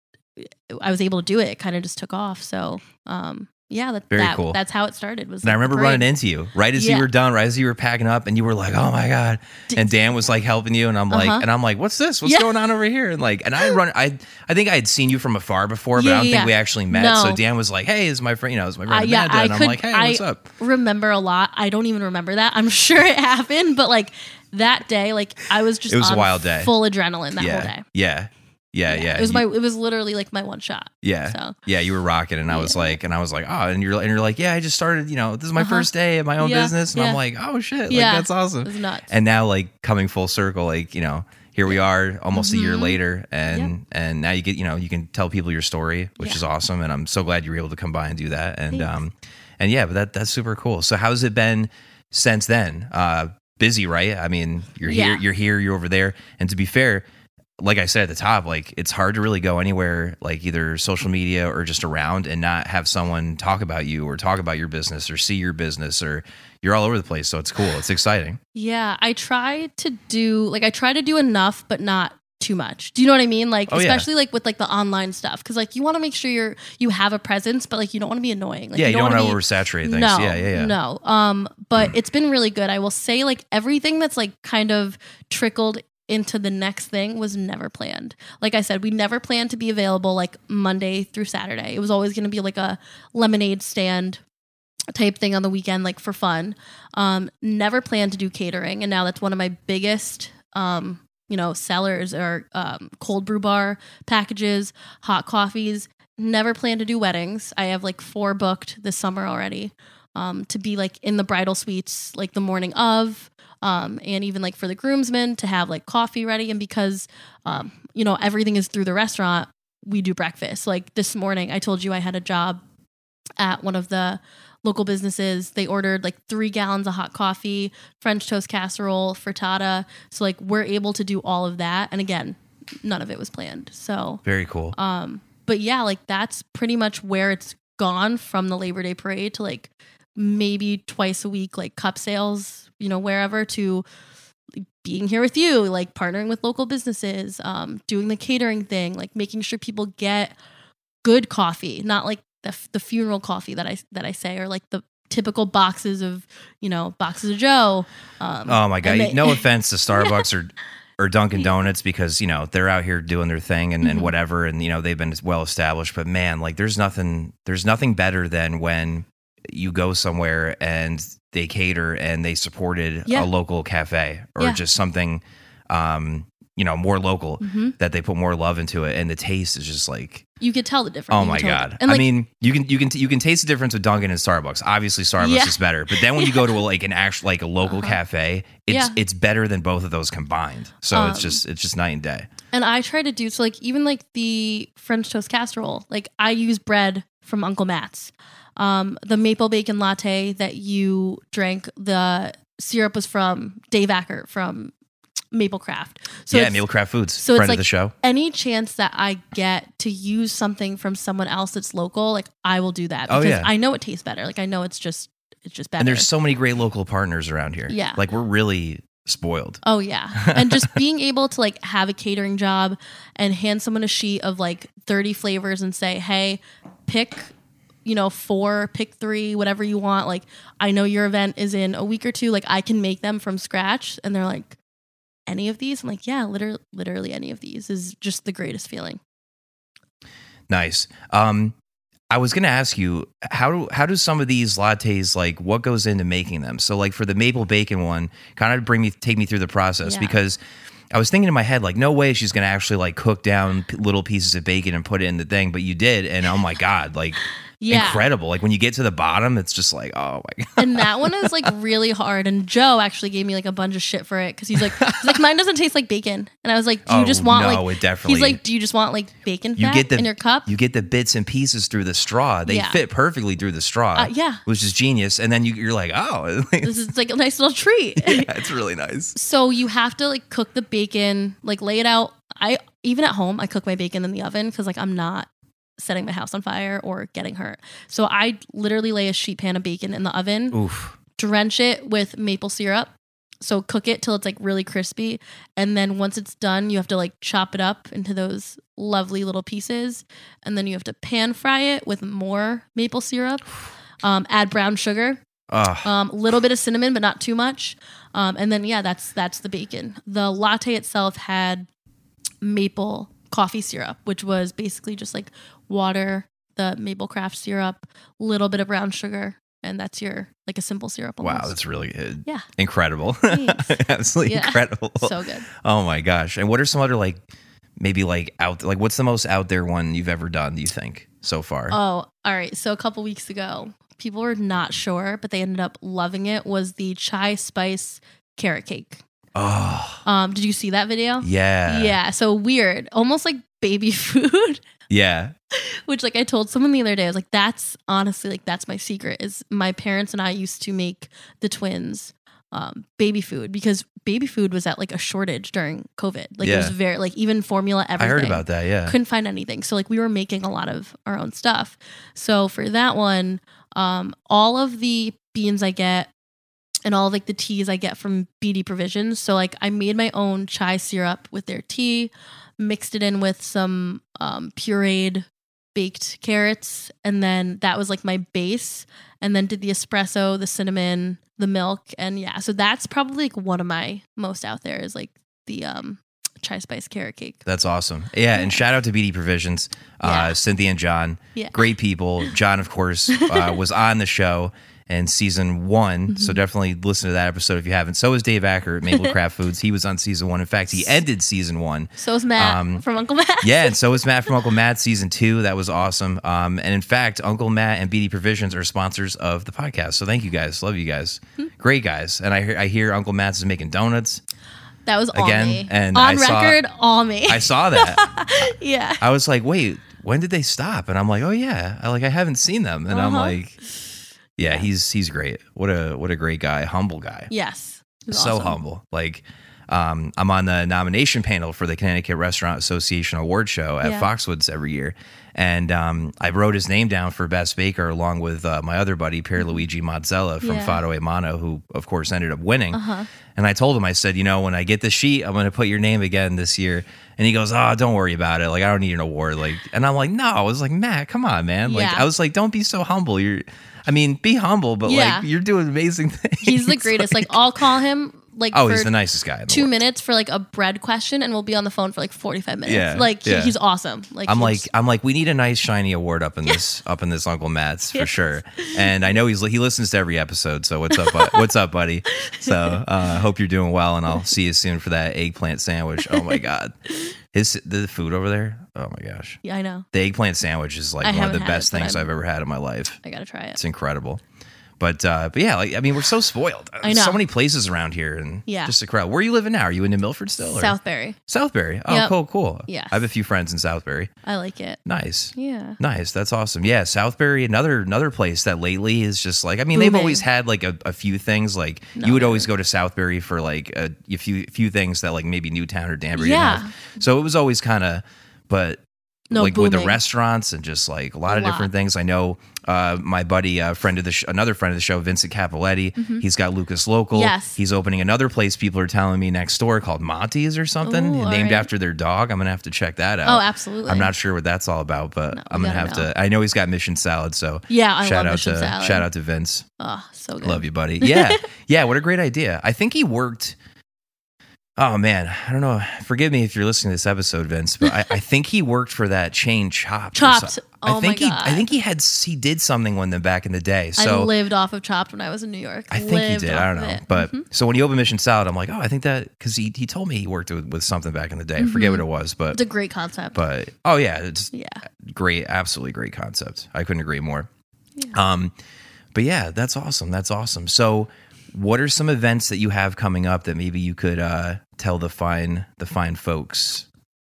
Speaker 2: I was able to do it. It kind of just took off. So, um, yeah, that,
Speaker 1: Very
Speaker 2: that,
Speaker 1: cool.
Speaker 2: that's how it started. Was
Speaker 1: And I
Speaker 2: like
Speaker 1: remember
Speaker 2: the parade.
Speaker 1: running into you right as
Speaker 2: Yeah.
Speaker 1: you were done, right as you were packing up, and you were like, "Oh my god!" And Dan was like helping you, and I'm like,
Speaker 2: Uh-huh.
Speaker 1: and I'm like, "What's this? What's
Speaker 2: Yeah.
Speaker 1: going on over here?" And like, and I run, I, I think I had seen you from afar before, but
Speaker 2: Yeah,
Speaker 1: I don't
Speaker 2: yeah,
Speaker 1: think
Speaker 2: yeah.
Speaker 1: we actually met.
Speaker 2: No.
Speaker 1: So Dan was like, "Hey, is my friend, you know, is my friend
Speaker 2: Uh, yeah,
Speaker 1: Amanda?"
Speaker 2: I
Speaker 1: And I'm
Speaker 2: could.
Speaker 1: like, "Hey,
Speaker 2: I
Speaker 1: what's up?"
Speaker 2: remember a lot. I don't even remember that. I'm sure it happened, but like that day, like I was just
Speaker 1: It was a
Speaker 2: on
Speaker 1: wild day.
Speaker 2: full adrenaline that
Speaker 1: yeah,
Speaker 2: whole day.
Speaker 1: yeah, yeah, yeah.
Speaker 2: It was
Speaker 1: You-
Speaker 2: my. It was literally like my one shot.
Speaker 1: Yeah.
Speaker 2: So
Speaker 1: Yeah, you were rocking, and I was
Speaker 2: Yeah.
Speaker 1: like, and I was like, oh, and you're and you're like, yeah, I just started, you know, this is my
Speaker 2: Uh-huh.
Speaker 1: first day at my own
Speaker 2: Yeah,
Speaker 1: business, and
Speaker 2: yeah.
Speaker 1: I'm like, oh shit,
Speaker 2: Yeah.
Speaker 1: like that's awesome.
Speaker 2: it was nuts.
Speaker 1: And now, like coming full circle, like you know, here we are, almost a year
Speaker 2: Mhm.
Speaker 1: later, and and now you get, you know, you can tell people your story, which
Speaker 2: Yeah.
Speaker 1: is awesome, and I'm so glad you were able to come by and do that, and
Speaker 2: Thanks.
Speaker 1: um, and yeah, but that that's super cool. So how's it been since then? Uh, busy, right? I mean, you're here,
Speaker 2: Yeah.
Speaker 1: you're here, you're over there, and to be fair, like I said at the top, like it's hard to really go anywhere, like either social media or just around, and not have someone talk about you or talk about your business or see your business, or you're all over the place. So it's cool. It's exciting.
Speaker 2: Yeah, I try to do like I try to do enough, but not too much. Do you know what I mean? Like
Speaker 1: Oh, yeah.
Speaker 2: especially like with like the online stuff, because like you want to make sure you're you have a presence, but like you don't want to be annoying. Like,
Speaker 1: yeah, you don't want
Speaker 2: wanna
Speaker 1: to
Speaker 2: be-
Speaker 1: oversaturate things.
Speaker 2: No,
Speaker 1: yeah, yeah, yeah.
Speaker 2: no. Um, but it's been really good. I will say, like everything that's like kind of trickled into the next thing was never planned. Like I said, we never planned to be available like Monday through Saturday. It was always going to be like a lemonade stand type thing on the weekend, like for fun. Um, never planned to do catering, and now that's one of my biggest, um, you know, sellers or um, cold brew bar packages, hot coffees. Never planned to do weddings. I have like four booked this summer already. Um, to be like in the bridal suites like the morning of, um, and even like for the groomsmen to have like coffee ready. And because, um, you know, everything is through the restaurant, we do breakfast. Like this morning, I told you I had a job at one of the local businesses. They ordered like three gallons of hot coffee, French toast casserole, frittata. So like we're able to do all of that. And again, none of it was planned. So
Speaker 1: very cool.
Speaker 2: Um, but yeah, like that's pretty much where it's gone from the Labor Day parade to like maybe twice a week, like cup sales, you know, wherever, to being here with you, like partnering with local businesses, um, doing the catering thing, like making sure people get good coffee, not like the the funeral coffee that I that I say, or like the typical boxes of, you know, boxes of Joe. Um,
Speaker 1: oh my God.
Speaker 2: they-
Speaker 1: no offense to Starbucks or, or Dunkin' Donuts, because, you know, they're out here doing their thing and, mm-hmm. and whatever. And, you know, they've been well established, but man, like there's nothing, there's nothing better than when you go somewhere and they cater and they supported
Speaker 2: yeah.
Speaker 1: a local cafe or
Speaker 2: yeah.
Speaker 1: just something, um, you know, more local,
Speaker 2: mm-hmm.
Speaker 1: that they put more love into it. And the taste is just like,
Speaker 2: you could tell the difference.
Speaker 1: oh
Speaker 2: You
Speaker 1: my
Speaker 2: could tell
Speaker 1: God.
Speaker 2: the- and like,
Speaker 1: I mean, you can, you can, you can taste the difference with Dunkin' and Starbucks. Obviously Starbucks
Speaker 2: Yeah.
Speaker 1: is better, but then when you go to a, like an actual, like a local
Speaker 2: Uh-huh.
Speaker 1: cafe, it's,
Speaker 2: Yeah.
Speaker 1: it's better than both of those combined. So
Speaker 2: Um,
Speaker 1: it's just, it's just night and day.
Speaker 2: And I try to do so, like even like the French toast casserole, like I use bread from Uncle Matt's. Um, the maple bacon latte that you drank, the syrup was from Dave Acker from Maple Craft. So
Speaker 1: yeah,
Speaker 2: it's,
Speaker 1: Maple Craft Foods,
Speaker 2: so
Speaker 1: friend
Speaker 2: it's
Speaker 1: of
Speaker 2: like
Speaker 1: the show.
Speaker 2: any chance that I get to use something from someone else that's local, like I will do that
Speaker 1: Oh,
Speaker 2: because
Speaker 1: yeah.
Speaker 2: I know it tastes better. Like I know it's just it's just better.
Speaker 1: And there's so many great local partners around here.
Speaker 2: Yeah.
Speaker 1: Like we're really spoiled.
Speaker 2: Oh yeah. And just being able to like have a catering job and hand someone a sheet of like thirty flavors and say, "Hey, pick, you know, four, pick three, whatever you want. Like I know your event is in a week or two. Like I can make them from scratch." And they're like, "Any of these?" I'm like, "Yeah, literally literally any of these," is just the greatest feeling.
Speaker 1: Nice. Um, I was going to ask you, how do how do some of these lattes, like what goes into making them? So like for the maple bacon one, kind of bring me take me through the process,
Speaker 2: Yeah.
Speaker 1: because I was thinking in my head, like, no way she's going to actually like cook down p- little pieces of bacon and put it in the thing, but you did, and oh my God, like
Speaker 2: Yeah.
Speaker 1: incredible. Like when you get to the bottom, it's just like, oh my God.
Speaker 2: And that one is like really hard. And Joe actually gave me like a bunch of shit for it because he's like, he's like, mine doesn't taste like bacon. And I was like, do you
Speaker 1: Oh,
Speaker 2: just want
Speaker 1: no,
Speaker 2: like?
Speaker 1: it definitely-
Speaker 2: He's like, do you just want like bacon
Speaker 1: You
Speaker 2: fat
Speaker 1: get the
Speaker 2: in your cup?
Speaker 1: You get the bits and pieces through the straw. They
Speaker 2: Yeah.
Speaker 1: fit perfectly through the straw.
Speaker 2: Uh, yeah.
Speaker 1: which is genius. And then you, you're like, oh,
Speaker 2: This is like a nice little treat.
Speaker 1: yeah, it's really nice.
Speaker 2: So you have to like cook the bacon, like lay it out. I even at home, I cook my bacon in the oven because like I'm not setting my house on fire or getting hurt. So I literally lay a sheet pan of bacon in the oven,
Speaker 1: Oof.
Speaker 2: drench it with maple syrup. So cook it till it's like really crispy. And then once it's done, you have to like chop it up into those lovely little pieces. And then you have to pan fry it with more maple syrup. Um, add brown sugar.
Speaker 1: Ugh.
Speaker 2: Um, a little bit of cinnamon, but not too much. Um, and then yeah, that's that's the bacon. The latte itself had maple coffee syrup, which was basically just like water, the maple craft syrup, little bit of brown sugar, and that's your like a simple syrup. Almost.
Speaker 1: Wow, that's really good.
Speaker 2: Yeah.
Speaker 1: Incredible.
Speaker 2: Thanks.
Speaker 1: Absolutely
Speaker 2: Yeah.
Speaker 1: incredible.
Speaker 2: So good.
Speaker 1: Oh my gosh. And what are some other like maybe like out like what's the most out there one you've ever done, do you think, so far?
Speaker 2: Oh, all right. So a couple weeks ago, people were not sure, but they ended up loving it. Was the chai spice carrot cake.
Speaker 1: Oh.
Speaker 2: Um, did you see that video?
Speaker 1: Yeah.
Speaker 2: Yeah. So weird, almost like baby food.
Speaker 1: Yeah.
Speaker 2: Which like I told someone the other day, I was like, that's honestly like that's my secret. Is my parents and I used to make the twins um, baby food because baby food was at like a shortage during COVID. Like it was
Speaker 1: Yeah.
Speaker 2: very like even formula,
Speaker 1: I
Speaker 2: everything.
Speaker 1: heard about that, yeah.
Speaker 2: Couldn't find anything. So like we were making a lot of our own stuff. So for that one, um, all of the beans I get and all of, like the teas I get from B D Provisions. So like I made my own chai syrup with their tea, mixed it in with some um, pureed baked carrots, and then that was like my base. And then did the espresso, the cinnamon, the milk, and yeah. So that's probably like one of my most out there is like the um, chai spice carrot cake.
Speaker 1: That's awesome. Yeah, and shout out to B D Provisions, uh,
Speaker 2: Yeah.
Speaker 1: Cynthia and John.
Speaker 2: Yeah.
Speaker 1: Great people. John, of course, uh, was on the show in season one, so definitely listen to that episode if you haven't. So is Dave Acker at Maple Craft Foods. He was on season one. In fact, he ended season one.
Speaker 2: So is Matt
Speaker 1: Um,
Speaker 2: from Uncle Matt.
Speaker 1: Yeah, and so is Matt from Uncle Matt season two. That was awesome. Um, and in fact, Uncle Matt and B D Provisions are sponsors of the podcast. So thank you guys. Love you guys. Great guys. And I hear, I hear Uncle Matt's is making donuts.
Speaker 2: That was all
Speaker 1: Again,
Speaker 2: me.
Speaker 1: and
Speaker 2: on
Speaker 1: I saw-
Speaker 2: record, all me.
Speaker 1: I saw that.
Speaker 2: yeah.
Speaker 1: I was like, wait, when did they stop? And I'm like, oh yeah, I like I haven't seen them, and uh-huh. I'm like, yeah, he's he's great. What a what a great guy, humble guy.
Speaker 2: Yes,
Speaker 1: so
Speaker 2: awesome.
Speaker 1: humble. Like, um, I'm on the nomination panel for the Connecticut Restaurant Association Award Show at
Speaker 2: Yeah.
Speaker 1: Foxwoods every year, and um, I wrote his name down for Best Baker along with uh, my other buddy Pierluigi Mazzella from
Speaker 2: Yeah.
Speaker 1: Fado e Mano, who of course ended up winning.
Speaker 2: Uh-huh.
Speaker 1: And I told him, I said, you know, when I get the sheet, I'm going to put your name again this year. And he goes, oh, don't worry about it. Like, I don't need an award. Like, and I'm like, no. I was like, Matt, come on, man. Like,
Speaker 2: Yeah.
Speaker 1: I was like, don't be so humble. You're, I mean, be humble, but
Speaker 2: Yeah.
Speaker 1: like, you're doing amazing things.
Speaker 2: He's the greatest. Like, I'll call him like
Speaker 1: oh,
Speaker 2: for
Speaker 1: he's the nicest guy in the
Speaker 2: two
Speaker 1: world.
Speaker 2: minutes for like a bread question, and we'll be on the phone for like forty-five minutes.
Speaker 1: Yeah,
Speaker 2: Like he,
Speaker 1: yeah.
Speaker 2: he's awesome. Like
Speaker 1: I'm
Speaker 2: he's-
Speaker 1: like, I'm like, we need a nice shiny award up in this, up in this Uncle Matt's for
Speaker 2: Yes.
Speaker 1: sure. And I know he's he listens to every episode. So what's up, bud- what's up, buddy? So uh, I hope you're doing well, and I'll see you soon for that eggplant sandwich. Oh my god, his the food over there. Oh my gosh,
Speaker 2: yeah, I know.
Speaker 1: the eggplant sandwich is like
Speaker 2: I
Speaker 1: one of
Speaker 2: haven't
Speaker 1: the
Speaker 2: had
Speaker 1: best
Speaker 2: it, but
Speaker 1: things
Speaker 2: I'm-
Speaker 1: I've ever had in my life.
Speaker 2: I gotta try it.
Speaker 1: It's incredible. But uh, but yeah, like I mean, we're so spoiled.
Speaker 2: I know.
Speaker 1: So many places around here, and
Speaker 2: Yeah.
Speaker 1: just a crowd. Where are you living now? Are you in New Milford still? Or?
Speaker 2: Southbury.
Speaker 1: Southbury. Oh,
Speaker 2: Yep.
Speaker 1: cool, cool.
Speaker 2: Yes.
Speaker 1: I have a few friends in Southbury.
Speaker 2: I like it.
Speaker 1: Nice.
Speaker 2: Yeah.
Speaker 1: Nice. That's awesome. Yeah, Southbury, another another place that lately is just like I mean, they've
Speaker 2: Booming.
Speaker 1: always had like a, a few things like
Speaker 2: No,
Speaker 1: you would
Speaker 2: never.
Speaker 1: always go to Southbury for like a, a few few things that like maybe Newtown or Danbury
Speaker 2: Yeah.
Speaker 1: didn't have. So it was always kind of but
Speaker 2: No,
Speaker 1: like with the
Speaker 2: booming.
Speaker 1: restaurants and just like a lot
Speaker 2: A
Speaker 1: of different
Speaker 2: lot.
Speaker 1: things. I know uh, my buddy, uh, friend of the sh- another friend of the show, Vincent Capoletti. He's got Lucas Local.
Speaker 2: Mm-hmm. Yes.
Speaker 1: He's opening another place. People are telling me next door called Monty's or something,
Speaker 2: Ooh, all
Speaker 1: named
Speaker 2: right.
Speaker 1: after their dog. I'm gonna have to check that out.
Speaker 2: Oh, absolutely.
Speaker 1: I'm not sure what that's all about, but
Speaker 2: No,
Speaker 1: I'm
Speaker 2: we
Speaker 1: gonna have
Speaker 2: gotta know.
Speaker 1: to. I know he's got Mission Salad, so
Speaker 2: Yeah, I
Speaker 1: shout
Speaker 2: love
Speaker 1: out
Speaker 2: Mission
Speaker 1: to
Speaker 2: Salad.
Speaker 1: shout out to Vince.
Speaker 2: Oh, so good.
Speaker 1: Love you, buddy. Yeah, yeah. What a great idea. I think he worked. Oh man, I don't know. Forgive me if you're listening to this episode, Vince, but I, I think he worked for that chain Chopped. or
Speaker 2: Chopped.
Speaker 1: so-
Speaker 2: Oh
Speaker 1: I think
Speaker 2: my
Speaker 1: he.
Speaker 2: God.
Speaker 1: I think he had. He did something when them back in the day. So
Speaker 2: I lived off of Chopped when I was in New York.
Speaker 1: I think he
Speaker 2: Lived
Speaker 1: did.
Speaker 2: off
Speaker 1: I don't
Speaker 2: of
Speaker 1: know.
Speaker 2: it.
Speaker 1: But
Speaker 2: Mhm.
Speaker 1: so when you open Mission Salad, I'm like, oh, I think that because he he told me he worked with, with something back in the day. I forget what it was, but
Speaker 2: It's a great concept.
Speaker 1: but oh yeah, it's
Speaker 2: yeah.
Speaker 1: great, absolutely great concept. I couldn't agree more.
Speaker 2: Yeah.
Speaker 1: Um, but yeah, that's awesome. That's awesome. So, what are some events that you have coming up that maybe you could uh, tell the fine the fine folks?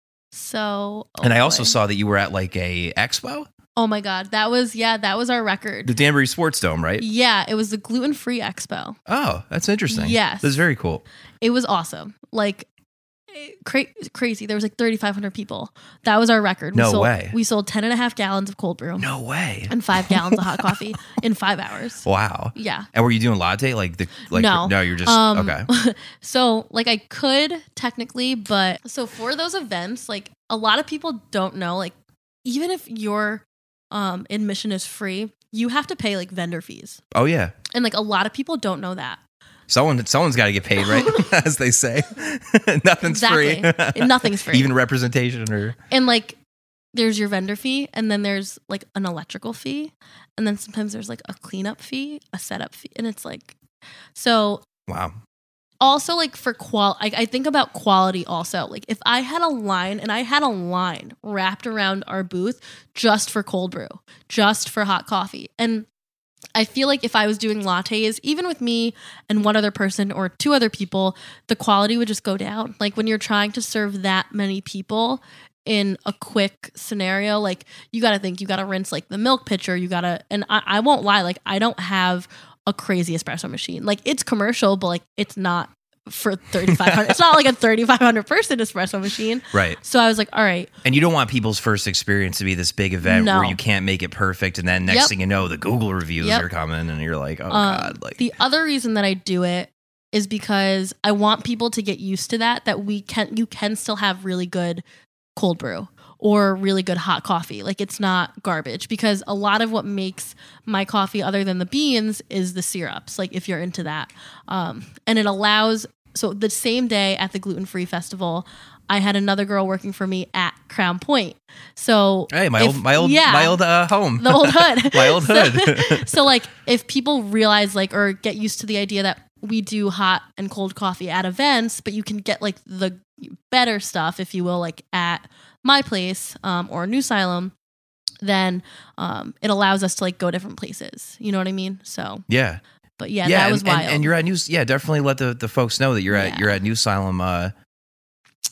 Speaker 2: So. oh
Speaker 1: and I also
Speaker 2: boy.
Speaker 1: saw that you were at like a expo,
Speaker 2: Oh my God. That was, yeah, that was our record.
Speaker 1: the Danbury Sports Dome, right?
Speaker 2: Yeah, it was the Gluten Free Expo.
Speaker 1: Oh, that's interesting.
Speaker 2: Yes.
Speaker 1: That's very cool.
Speaker 2: It was awesome. Like, eh, cra- crazy. There was like thirty-five hundred people. That was our record. We
Speaker 1: No
Speaker 2: sold,
Speaker 1: way.
Speaker 2: We sold ten and a half gallons of cold brew
Speaker 1: No way.
Speaker 2: and five gallons of hot coffee in five hours.
Speaker 1: Wow.
Speaker 2: Yeah.
Speaker 1: And were you doing latte like the like?
Speaker 2: No.
Speaker 1: no, you're just
Speaker 2: Um,
Speaker 1: okay.
Speaker 2: So, like, I could technically, but so for those events, like, a lot of people don't know, like, even if your um, admission is free, you have to pay like vendor fees.
Speaker 1: Oh yeah.
Speaker 2: And like, a lot of people don't know that.
Speaker 1: Someone, someone's got to get paid, right? As they say, nothing's
Speaker 2: Exactly.
Speaker 1: free.
Speaker 2: Nothing's free.
Speaker 1: Even representation, or
Speaker 2: And like, there's your vendor fee, and then there's like an electrical fee, and then sometimes there's like a cleanup fee, a setup fee, and it's like, so
Speaker 1: wow.
Speaker 2: also like for qual, I, I think about quality also. Like if I had a line, and I had a line wrapped around our booth just for cold brew, just for hot coffee, and I feel like if I was doing lattes, even with me and one other person or two other people, the quality would just go down. Like when you're trying to serve that many people in a quick scenario, like you got to think, you got to rinse like the milk pitcher, you got to, and I, I won't lie, like I don't have a crazy espresso machine. Like it's commercial, but like it's not for thirty-five hundred. It's not like a thirty-five hundred person espresso machine.
Speaker 1: Right.
Speaker 2: So I was like, all right,
Speaker 1: And you don't want people's first experience to be this big event
Speaker 2: No.
Speaker 1: where you can't make it perfect, and then next
Speaker 2: Yep.
Speaker 1: thing you know, the Google reviews
Speaker 2: Yep.
Speaker 1: are coming, and you're like, oh
Speaker 2: Um,
Speaker 1: god, like
Speaker 2: the other reason that I do it is because I want people to get used to that, that we can, you can still have really good cold brew or really good hot coffee. Like it's not garbage, because a lot of what makes my coffee other than the beans is the syrups. Like if you're into that. Um, and it allows, so the same day at the Gluten Free Festival, I had another girl working for me at Crown Point. So
Speaker 1: hey, my
Speaker 2: if-
Speaker 1: old, my old,
Speaker 2: yeah,
Speaker 1: my old uh, home,
Speaker 2: the old hood.
Speaker 1: my old
Speaker 2: So-
Speaker 1: hood.
Speaker 2: So like if people realize like or get used to the idea that we do hot and cold coffee at events, but you can get like the better stuff, if you will, like at my place um, or New Asylum, then um, it allows us to like go different places. You know what I mean? So,
Speaker 1: yeah,
Speaker 2: but yeah,
Speaker 1: yeah,
Speaker 2: that
Speaker 1: and,
Speaker 2: was wild.
Speaker 1: and, and you're at New. Yeah, definitely let the, the folks know that you're at
Speaker 2: Yeah.
Speaker 1: you're at New Asylum. Uh,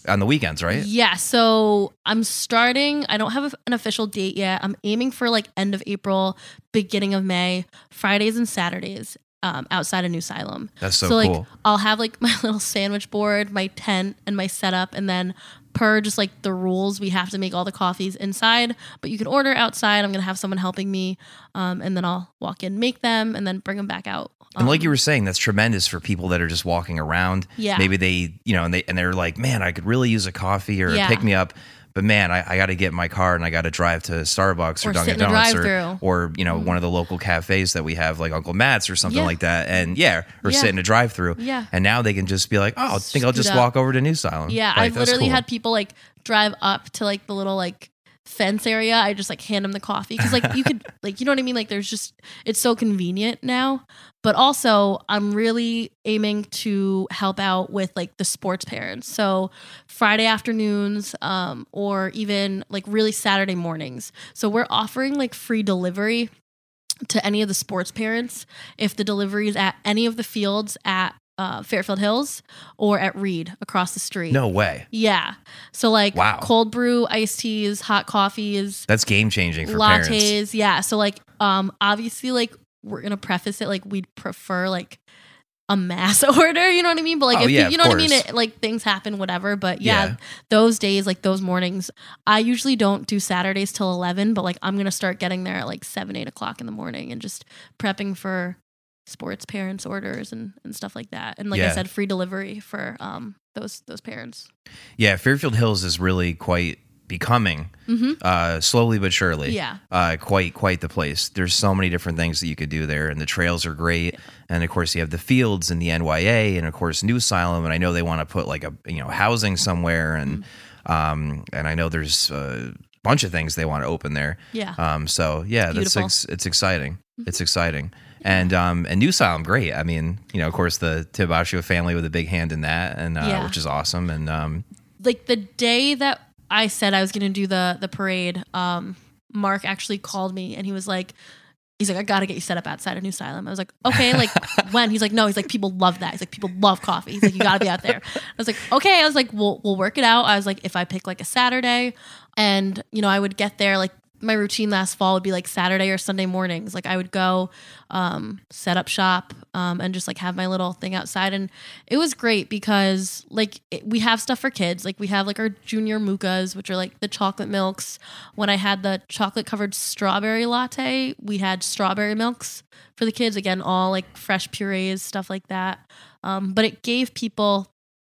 Speaker 1: on the weekends, right?
Speaker 2: Yeah. So I'm starting, I don't have a, an official date yet. I'm aiming for like end of April, beginning of May, Fridays and Saturdays. Um, outside of New Asylum.
Speaker 1: That's so,
Speaker 2: so like,
Speaker 1: cool.
Speaker 2: I'll have like my little sandwich board, my tent, and my setup, and then per just like the rules, we have to make all the coffees inside, but you can order outside. I'm gonna have someone helping me, um, and then I'll walk in, make them, and then bring them back out. Um,
Speaker 1: And like you were saying, that's tremendous for people that are just walking around.
Speaker 2: Yeah.
Speaker 1: Maybe they, you know, and they and they're like, man, I could really use a coffee or
Speaker 2: Yeah.
Speaker 1: a pick me up. But man, I, I got to get in my car and I got to drive to Starbucks or,
Speaker 2: Or
Speaker 1: Dunkin'
Speaker 2: sit in a
Speaker 1: Donuts or,
Speaker 2: drive-thru.
Speaker 1: or you know one of the local cafes that we have, like Uncle Matt's or something
Speaker 2: Yeah.
Speaker 1: like that. And yeah, or
Speaker 2: Yeah.
Speaker 1: sit in a drive-through.
Speaker 2: Yeah.
Speaker 1: And now they can just be like, oh, I think I'll
Speaker 2: Scoot
Speaker 1: just
Speaker 2: up.
Speaker 1: walk over to New Asylum.
Speaker 2: Yeah,
Speaker 1: Like,
Speaker 2: I've
Speaker 1: that's
Speaker 2: literally
Speaker 1: cool.
Speaker 2: had people like drive up to like the little like fence area. I just like hand them the coffee because like you could like you know what I mean. Like there's just it's so convenient now. But also I'm really aiming to help out with like the sports parents. So Friday afternoons, um, or even like really Saturday mornings. So we're offering like free delivery to any of the sports parents if the delivery is at any of the fields at uh, Fairfield Hills or at Reed across the street.
Speaker 1: No way.
Speaker 2: Yeah. So like
Speaker 1: Wow.
Speaker 2: cold brew, iced teas, hot coffees,
Speaker 1: That's game changing for
Speaker 2: lattes.
Speaker 1: parents.
Speaker 2: Yeah. So like um obviously like we're gonna preface it like we'd prefer like a mass order, you know what I mean? But like
Speaker 1: Oh,
Speaker 2: if
Speaker 1: yeah,
Speaker 2: you,
Speaker 1: of
Speaker 2: you know what I mean,
Speaker 1: course.
Speaker 2: it, like things happen, whatever. But yeah,
Speaker 1: Yeah.
Speaker 2: those days, like those mornings, I usually don't do Saturdays till eleven, but like I'm gonna start getting there at like seven, eight o'clock in the morning and just prepping for sports parents orders and, and stuff like that. And like
Speaker 1: Yeah.
Speaker 2: I said, free delivery for um those those parents.
Speaker 1: Yeah, Fairfield Hills is really quite becoming,
Speaker 2: Mm-hmm.
Speaker 1: uh, slowly but surely.
Speaker 2: Yeah.
Speaker 1: Uh, quite quite the place. There's so many different things that you could do there, and the trails are great. And of course, you have the fields and the N Y A, and of course, New Asylum. And I know they want to put like a you know housing somewhere, and
Speaker 2: Mm-hmm.
Speaker 1: um, and I know there's a bunch of things they want to open there.
Speaker 2: Yeah.
Speaker 1: Um, so yeah, that's
Speaker 2: beautiful.
Speaker 1: ex- it's exciting.
Speaker 2: Mm-hmm.
Speaker 1: It's exciting. And um and New Asylum, great. I mean, you know, of course, the Tibashio family with a big hand in that, and uh,
Speaker 2: Yeah.
Speaker 1: which is awesome. And um,
Speaker 2: Like the day that I said I was going to do the the parade, um, Mark actually called me and he was like, he's like, I got to get you set up outside of New Asylum. I was like, okay, like when? He's like, no, he's like, people love that. He's like, people love coffee. He's like, you got to be out there. I was like, okay. I was like, we'll we'll work it out. I was like, if I pick like a Saturday, and you know, I would get there like. My routine last fall would be like Saturday or Sunday mornings. Like I would go um, set up shop um, and just like have my little thing outside. And it was great because like it, we have stuff for kids. Like we have like our junior mochas, which are like the chocolate milks. When I had the chocolate covered strawberry latte, we had strawberry milks for the kids. Again, all like fresh purees, stuff like that. Um, but it gave people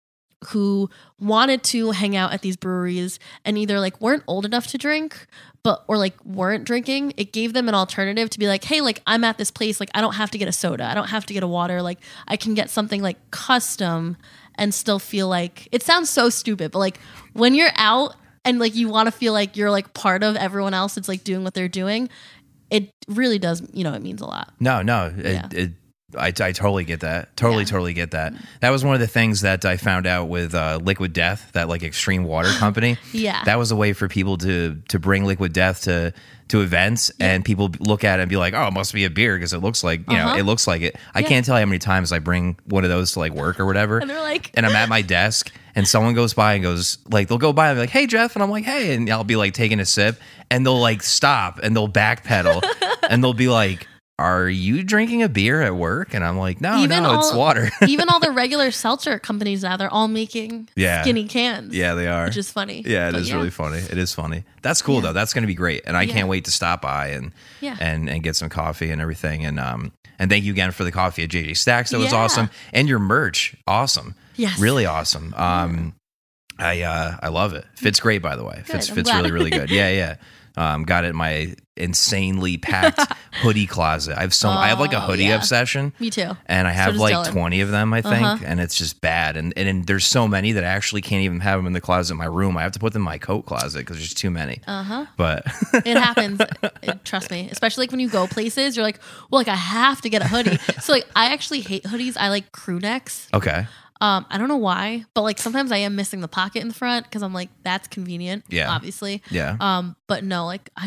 Speaker 2: who wanted to hang out at these breweries and either like weren't old enough to drink but or like weren't drinking, it gave them an alternative to be like, hey, like I'm at this place, like I don't have to get a soda, I don't have to get a water, like I can get something like custom and still feel like, it sounds so stupid, but like when you're out and like you want to feel like you're like part of everyone else that's like doing what they're doing, it really does, you know, it means a lot.
Speaker 1: no, no, it,
Speaker 2: Yeah.
Speaker 1: it, I, I totally get that. Totally,
Speaker 2: Yeah.
Speaker 1: totally get that. That was one of the things that I found out with uh, Liquid Death, that like extreme water company.
Speaker 2: Yeah.
Speaker 1: That was a way for people to to bring Liquid Death to to events, and people look at it and be like, "Oh, it must be a beer because it looks like you know
Speaker 2: Uh-huh.
Speaker 1: it looks like it." I
Speaker 2: Yeah.
Speaker 1: can't tell you how many times I bring one of those to like work or whatever,
Speaker 2: And they're like,
Speaker 1: and I'm at my desk and someone goes by and goes like, they'll go by and be like, "Hey, Jeff," and I'm like, "Hey," and I'll be like taking a sip, and they'll like stop and they'll backpedal and they'll be like, "Are you drinking a beer at work?" And I'm like, "No,
Speaker 2: Even
Speaker 1: no, it's
Speaker 2: all-
Speaker 1: water."
Speaker 2: even all the regular seltzer companies now, they're all making
Speaker 1: Yeah.
Speaker 2: skinny cans.
Speaker 1: Yeah, they are.
Speaker 2: Which is funny.
Speaker 1: Yeah, it
Speaker 2: But
Speaker 1: is really funny. It is funny. That's cool
Speaker 2: Yeah.
Speaker 1: though. That's going to be great, and I
Speaker 2: Yeah.
Speaker 1: can't wait to stop by and
Speaker 2: Yeah.
Speaker 1: and and get some coffee and everything. And um and thank you again for the coffee at J J Stacks. That was
Speaker 2: Yeah.
Speaker 1: awesome, and your merch, awesome.
Speaker 2: Yes.
Speaker 1: Really awesome. Um, I uh I love it. Fits great, by the way. Fits
Speaker 2: I'm
Speaker 1: fits
Speaker 2: glad.
Speaker 1: really really good. Yeah, yeah. Um, got it in my insanely packed hoodie closet. I have so I have like a
Speaker 2: Oh,
Speaker 1: hoodie
Speaker 2: yeah.
Speaker 1: obsession.
Speaker 2: Me too.
Speaker 1: And I have
Speaker 2: does
Speaker 1: like
Speaker 2: Dylan.
Speaker 1: twenty of them, I think,
Speaker 2: Uh-huh.
Speaker 1: and it's just bad. And, and and there's so many that I actually can't even have them in the closet in my room. I have to put them in my coat closet because there's too many.
Speaker 2: Uh huh.
Speaker 1: But
Speaker 2: It happens. It- trust me. Especially like when you go places, you're like, well, like I have to get a hoodie. So like I actually hate hoodies. I like crew necks.
Speaker 1: okay,
Speaker 2: Um, I don't know why, but like sometimes I am missing the pocket in the front because I'm like, that's convenient.
Speaker 1: Yeah.
Speaker 2: Obviously.
Speaker 1: yeah,
Speaker 2: Um, but no, like I just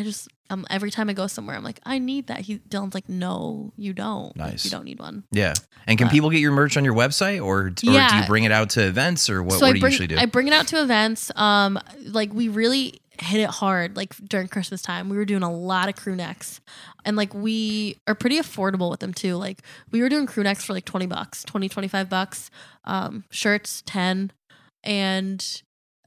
Speaker 2: um, every time I go somewhere, I'm like, I need that. He Dylan's like, no, you don't.
Speaker 1: Nice.
Speaker 2: Like, you don't need one.
Speaker 1: Yeah. And can
Speaker 2: But-
Speaker 1: people get your merch on your website, or, or do
Speaker 2: Yeah.
Speaker 1: you bring it out to events, or what,
Speaker 2: so
Speaker 1: what
Speaker 2: I
Speaker 1: do you
Speaker 2: bring,
Speaker 1: usually do?
Speaker 2: I bring it out to events. Um, like we really hit it hard. Like during Christmas time, we were doing a lot of crew necks, and like we are pretty affordable with them too. Like we were doing crew necks for like twenty bucks, twenty, twenty-five bucks. Um, shirts ten, and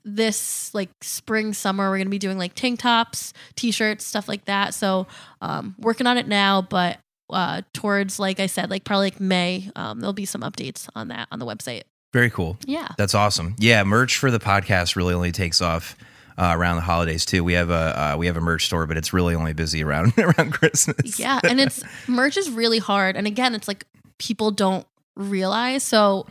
Speaker 2: this like spring summer we're gonna be doing like tank tops, t-shirts, stuff like that. So um, working on it now, but uh, towards like I said, like probably like May, um, there'll be some updates on that on the website.
Speaker 1: Very cool.
Speaker 2: Yeah.
Speaker 1: That's awesome. Yeah, merch for the podcast really only takes off uh, around the holidays too. We have a uh, we have a merch store, but it's really only busy around around Christmas.
Speaker 2: Yeah, and it's merch is really hard. And again, it's like people don't realize. So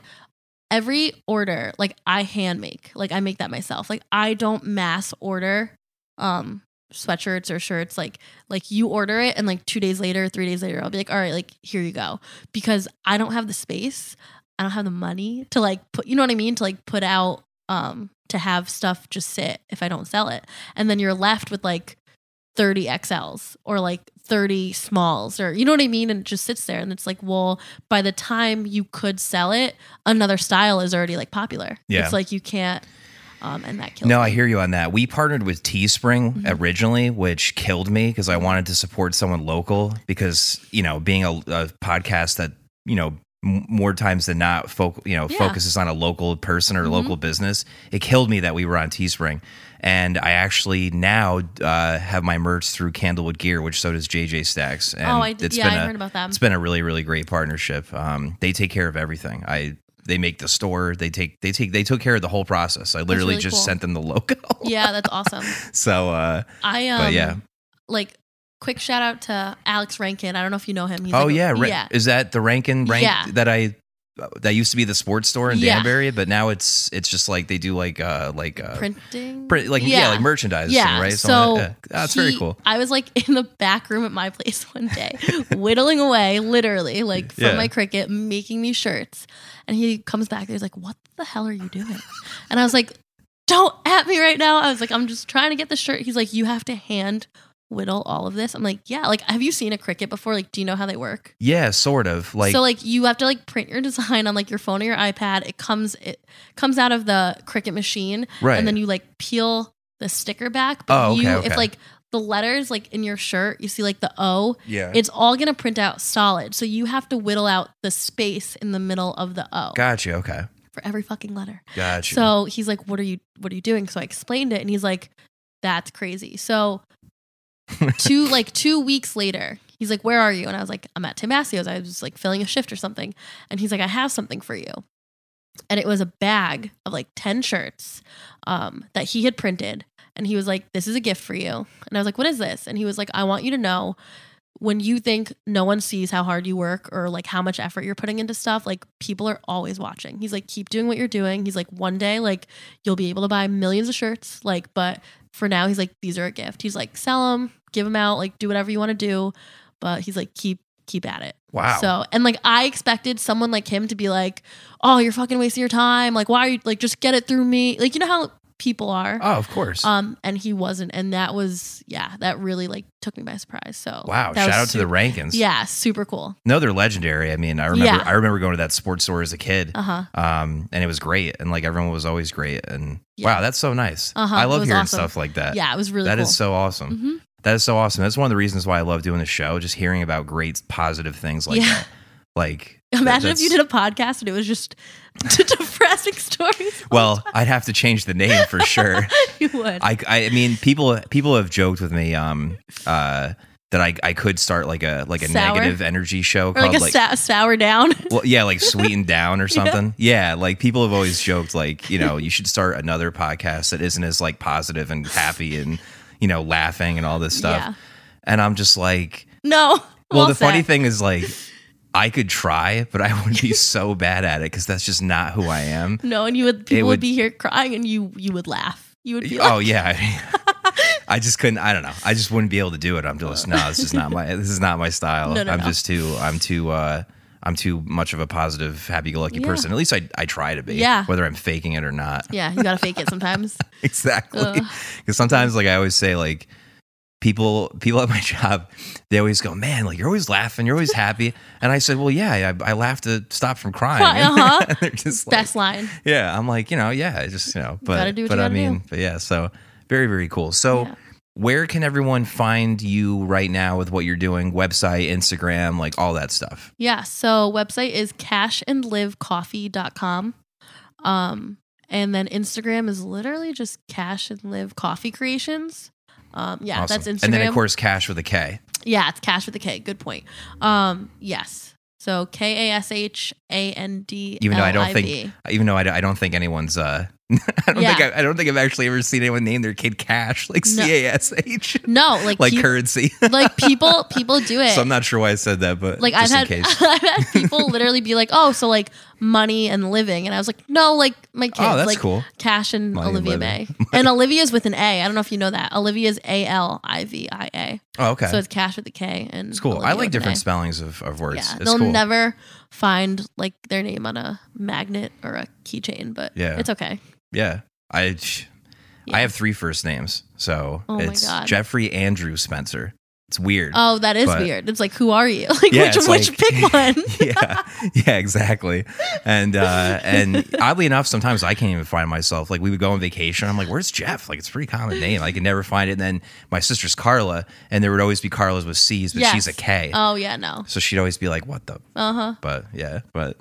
Speaker 2: every order, like I hand make, like I make that myself. Like I don't mass order um sweatshirts or shirts. Like like you order it and like two days later, three days later, I'll be like, all right, like here you go. Because I don't have the space. I don't have the money to like put, you know what I mean? To like put out, um, to have stuff just sit if I don't sell it. And then you're left with like thirty X Ls or like thirty smalls, or you know what I mean? And it just sits there, and it's like, well, by the time you could sell it, another style is already like popular.
Speaker 1: Yeah.
Speaker 2: It's like you can't, um, and that kills
Speaker 1: No,
Speaker 2: me.
Speaker 1: I hear you on that. We partnered with Teespring
Speaker 2: Mm-hmm.
Speaker 1: originally, which killed me because I wanted to support someone local because, you know, being a, a podcast that, you know, m- more times than not, folk, you know,
Speaker 2: Yeah.
Speaker 1: focuses on a local person or
Speaker 2: Mhm.
Speaker 1: local business. It killed me that we were on Teespring. And I actually now uh, have my merch through Candlewood Gear, which so does J J Stacks. And
Speaker 2: Oh, I did-
Speaker 1: it's
Speaker 2: yeah,
Speaker 1: been
Speaker 2: I
Speaker 1: a,
Speaker 2: heard about them.
Speaker 1: It's been a really, really great partnership. Um, they take care of everything. I they make the store. They take they take they took care of the whole process. I literally
Speaker 2: really
Speaker 1: just
Speaker 2: cool.
Speaker 1: sent them the logo.
Speaker 2: Yeah, that's awesome.
Speaker 1: So, uh,
Speaker 2: I um,
Speaker 1: But yeah.
Speaker 2: like quick shout out to Alex Rankin. I don't know if you know him. He's
Speaker 1: oh
Speaker 2: like a-
Speaker 1: yeah, Ra-
Speaker 2: yeah.
Speaker 1: is that the Rankin rank
Speaker 2: Yeah.
Speaker 1: that I that used to be the sports store in
Speaker 2: Yeah.
Speaker 1: Danbury, but now it's it's just like they do like uh like uh
Speaker 2: Printing,
Speaker 1: print, like yeah. like merchandise,
Speaker 2: Yeah,
Speaker 1: right?
Speaker 2: so
Speaker 1: Something like that. Yeah. That's very
Speaker 2: he-
Speaker 1: cool.
Speaker 2: I was like in the back room at my place one day, whittling away, literally, like from
Speaker 1: Yeah.
Speaker 2: my Cricut, making these shirts. And he comes back, he's like, "What the hell are you doing?" And I was like, "Don't at me right now." I was like, "I'm just trying to get the shirt." He's like, "You have to hand whittle all of this." I'm like, "Yeah." Like, have you seen a Cricut before? Like, do you know how they work?
Speaker 1: Yeah, sort of like
Speaker 2: so like you have to like print your design on like your phone or your iPad. It comes it comes out of the Cricut machine,
Speaker 1: Right.
Speaker 2: and then you like peel the sticker back. But
Speaker 1: Oh, okay,
Speaker 2: you,
Speaker 1: okay.
Speaker 2: if like the letters like in your shirt, you see like the O,
Speaker 1: yeah.
Speaker 2: it's all gonna print out solid. So you have to whittle out the space in the middle of the O
Speaker 1: Gotcha. Okay.
Speaker 2: for every fucking letter.
Speaker 1: Gotcha.
Speaker 2: So he's like, "What are you what are you doing?" So I explained it, and he's like, "That's crazy." So two like two weeks later, he's like, "Where are you?" And I was like, "I'm at Tim Massio's. I was like filling a shift or something." And he's like, "I have something for you." And it was a bag of like ten shirts um, that he had printed. And he was like, "This is a gift for you." And I was like, "What is this?" And he was like, "I want you to know, when you think no one sees how hard you work or like how much effort you're putting into stuff, like people are always watching." He's like, "Keep doing what you're doing." He's like, "One day, like you'll be able to buy millions of shirts. Like, but for now," he's like, "These are a gift." He's like, "Sell them, give them out, like do whatever you want to do." But he's like, keep, keep at it.
Speaker 1: Wow.
Speaker 2: So, and like, I expected someone like him to be like, "Oh, you're fucking wasting your time. Like, why are you like, just get it through me." Like, you know how people are.
Speaker 1: Oh, of course.
Speaker 2: Um, and he wasn't, and that was yeah, that really like took me by surprise. So
Speaker 1: wow.
Speaker 2: that
Speaker 1: Shout
Speaker 2: was
Speaker 1: out to the
Speaker 2: super-
Speaker 1: Rankins.
Speaker 2: Yeah, super cool.
Speaker 1: No, they're legendary. I mean, I remember
Speaker 2: Yeah.
Speaker 1: I remember going to that sports store as a kid.
Speaker 2: Uh huh.
Speaker 1: Um, and it was great, and like everyone was always great, and
Speaker 2: Yeah.
Speaker 1: wow, that's so nice.
Speaker 2: Uh-huh,
Speaker 1: I
Speaker 2: it
Speaker 1: love
Speaker 2: was
Speaker 1: hearing
Speaker 2: awesome.
Speaker 1: stuff like that.
Speaker 2: Yeah, it was really
Speaker 1: That
Speaker 2: cool.
Speaker 1: is so awesome.
Speaker 2: hmm
Speaker 1: That is so awesome. That's one of the reasons why I love doing the show. Just hearing about great positive things like
Speaker 2: Yeah.
Speaker 1: that. Like,
Speaker 2: Imagine
Speaker 1: that-
Speaker 2: if you did a podcast and it was just depressing stories.
Speaker 1: Well, I'd have to change the name for sure.
Speaker 2: You would.
Speaker 1: I, I mean, people people have joked with me um uh that I, I could start like a like a
Speaker 2: Sour?
Speaker 1: negative energy show
Speaker 2: or
Speaker 1: called
Speaker 2: like a
Speaker 1: like
Speaker 2: sa- sour down.
Speaker 1: well, yeah, like Sweetened Down or something. Yeah. Like people have always joked, like, you know, you should start another podcast that isn't as like positive and happy and, you know, laughing and all this stuff.
Speaker 2: Yeah.
Speaker 1: And I'm just like,
Speaker 2: No.
Speaker 1: well,
Speaker 2: Well
Speaker 1: the funny
Speaker 2: said.
Speaker 1: thing is like, I could try, but I would be so bad at it because that's just not who I am.
Speaker 2: No, and you would people would,
Speaker 1: would-
Speaker 2: be here crying, and you you would laugh. You would be like,
Speaker 1: Oh yeah. I just couldn't, I don't know. I just wouldn't be able to do it. I'm just, no, this is not my, this is not my style.
Speaker 2: No, no,
Speaker 1: I'm
Speaker 2: no.
Speaker 1: just too, I'm too, uh, I'm too much of a positive, happy-go-lucky
Speaker 2: Yeah.
Speaker 1: person. At least I, I try to be.
Speaker 2: Yeah.
Speaker 1: Whether I'm faking it or not.
Speaker 2: yeah, you gotta fake it sometimes.
Speaker 1: Exactly.
Speaker 2: Ugh.
Speaker 1: Because sometimes, like I always say, like people people at my job, they always go, man, like you're always laughing, you're always happy. And I said, well, yeah, I, I laugh to stop from crying.
Speaker 2: Uh-huh.
Speaker 1: And they're just like,
Speaker 2: Best line.
Speaker 1: yeah, I'm like, you know, yeah, I just, you know, but,
Speaker 2: gotta do what
Speaker 1: but
Speaker 2: you
Speaker 1: I
Speaker 2: gotta
Speaker 1: mean,
Speaker 2: do.
Speaker 1: but yeah, so very, very cool. So
Speaker 2: Yeah.
Speaker 1: where can everyone find you right now with what you're doing? Website, Instagram, like all that stuff.
Speaker 2: Yeah. So website is cash and live coffee dot com. Um, and then Instagram is literally just Cash and Live Coffee Creations. Um, yeah,
Speaker 1: Awesome.
Speaker 2: that's Instagram.
Speaker 1: And then of course, Cash with a K.
Speaker 2: Yeah, it's Cash with a K. Good point. Um, yes. So K A S H A N D L I V.
Speaker 1: Even though I don't think, even though I, don't- I don't think anyone's, uh, I don't
Speaker 2: Yeah.
Speaker 1: think I, I don't think I've actually ever seen anyone name their kid Cash, like
Speaker 2: No.
Speaker 1: C A S H,
Speaker 2: No, like
Speaker 1: like
Speaker 2: peop-
Speaker 1: currency.
Speaker 2: like people people do it.
Speaker 1: So I'm not sure why I said that, but
Speaker 2: Like
Speaker 1: just
Speaker 2: I've had
Speaker 1: in case.
Speaker 2: I've had people literally be like, "Oh, so like money and living," and I was like, "No, like my kids,
Speaker 1: Oh, that's
Speaker 2: like
Speaker 1: cool.
Speaker 2: Cash and
Speaker 1: Money and
Speaker 2: Olivia
Speaker 1: living.
Speaker 2: May." And Olivia's with an A. I don't know if you know that. Olivia's A L I V I A.
Speaker 1: Oh, okay.
Speaker 2: So it's Cash with a K and
Speaker 1: It's cool.
Speaker 2: Olivia
Speaker 1: I like
Speaker 2: with an
Speaker 1: different
Speaker 2: A.
Speaker 1: spellings of, of words.
Speaker 2: Yeah,
Speaker 1: it's
Speaker 2: they'll
Speaker 1: cool.
Speaker 2: never find like their name on a magnet or a keychain, but
Speaker 1: Yeah.
Speaker 2: it's okay.
Speaker 1: Yeah. I
Speaker 2: Yeah.
Speaker 1: I have three first names. So
Speaker 2: Oh my
Speaker 1: it's
Speaker 2: God.
Speaker 1: Jeffrey Andrew Spencer. It's weird.
Speaker 2: Oh, that is
Speaker 1: But-
Speaker 2: weird. It's like, who are you? Like,
Speaker 1: Yeah,
Speaker 2: which
Speaker 1: it's
Speaker 2: which
Speaker 1: like-
Speaker 2: pick one?
Speaker 1: yeah. Yeah, exactly. And uh and oddly enough, sometimes I can't even find myself. Like we would go on vacation. I'm like, where's Jeff? Like it's a pretty common name. I can never find it. And then my sister's Carla, and there would always be Carlas with C's, but
Speaker 2: Yes.
Speaker 1: she's a K.
Speaker 2: Oh yeah, no.
Speaker 1: So she'd always be like, what the
Speaker 2: Uh huh.
Speaker 1: But yeah, but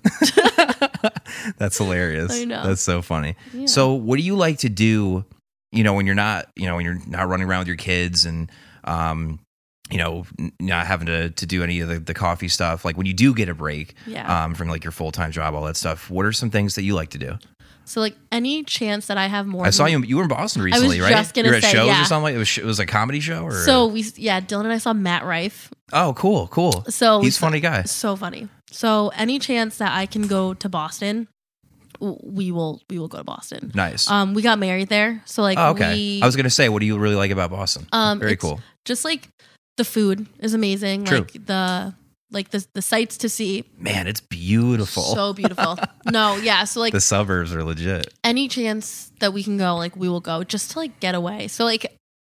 Speaker 1: that's hilarious.
Speaker 2: I know.
Speaker 1: That's so funny.
Speaker 2: Yeah.
Speaker 1: So what do you like to do, you know, when you're not, you know, when you're not running around with your kids and, um, you know, n- not having to, to do any of the, the coffee stuff, like when you do get a break
Speaker 2: Yeah.
Speaker 1: um, from like your full-time job, all that stuff, what are some things that you like to do?
Speaker 2: So like any chance that I have more.
Speaker 1: I saw
Speaker 2: than-
Speaker 1: you, you were in Boston recently, right?
Speaker 2: just gonna
Speaker 1: you were at
Speaker 2: say,
Speaker 1: shows
Speaker 2: yeah.
Speaker 1: or something like it was, it was a comedy show or?
Speaker 2: So we yeah, Dylan and I saw Matt Rife.
Speaker 1: oh, cool, cool.
Speaker 2: So we
Speaker 1: He's a
Speaker 2: saw-
Speaker 1: funny guy.
Speaker 2: So funny. So any chance that I can go to Boston, w- we will we will go to Boston.
Speaker 1: Nice.
Speaker 2: Um, we got married there, so like
Speaker 1: oh, okay.
Speaker 2: we
Speaker 1: I was going to say, what do you really like about Boston?
Speaker 2: um
Speaker 1: Very
Speaker 2: it's
Speaker 1: cool.
Speaker 2: Just like the food is amazing.
Speaker 1: True.
Speaker 2: Like the like the the sights to see,
Speaker 1: Man, it's beautiful.
Speaker 2: so beautiful. No, yeah. So like
Speaker 1: the suburbs are legit.
Speaker 2: any chance that we can go, like we will go just to like get away. So like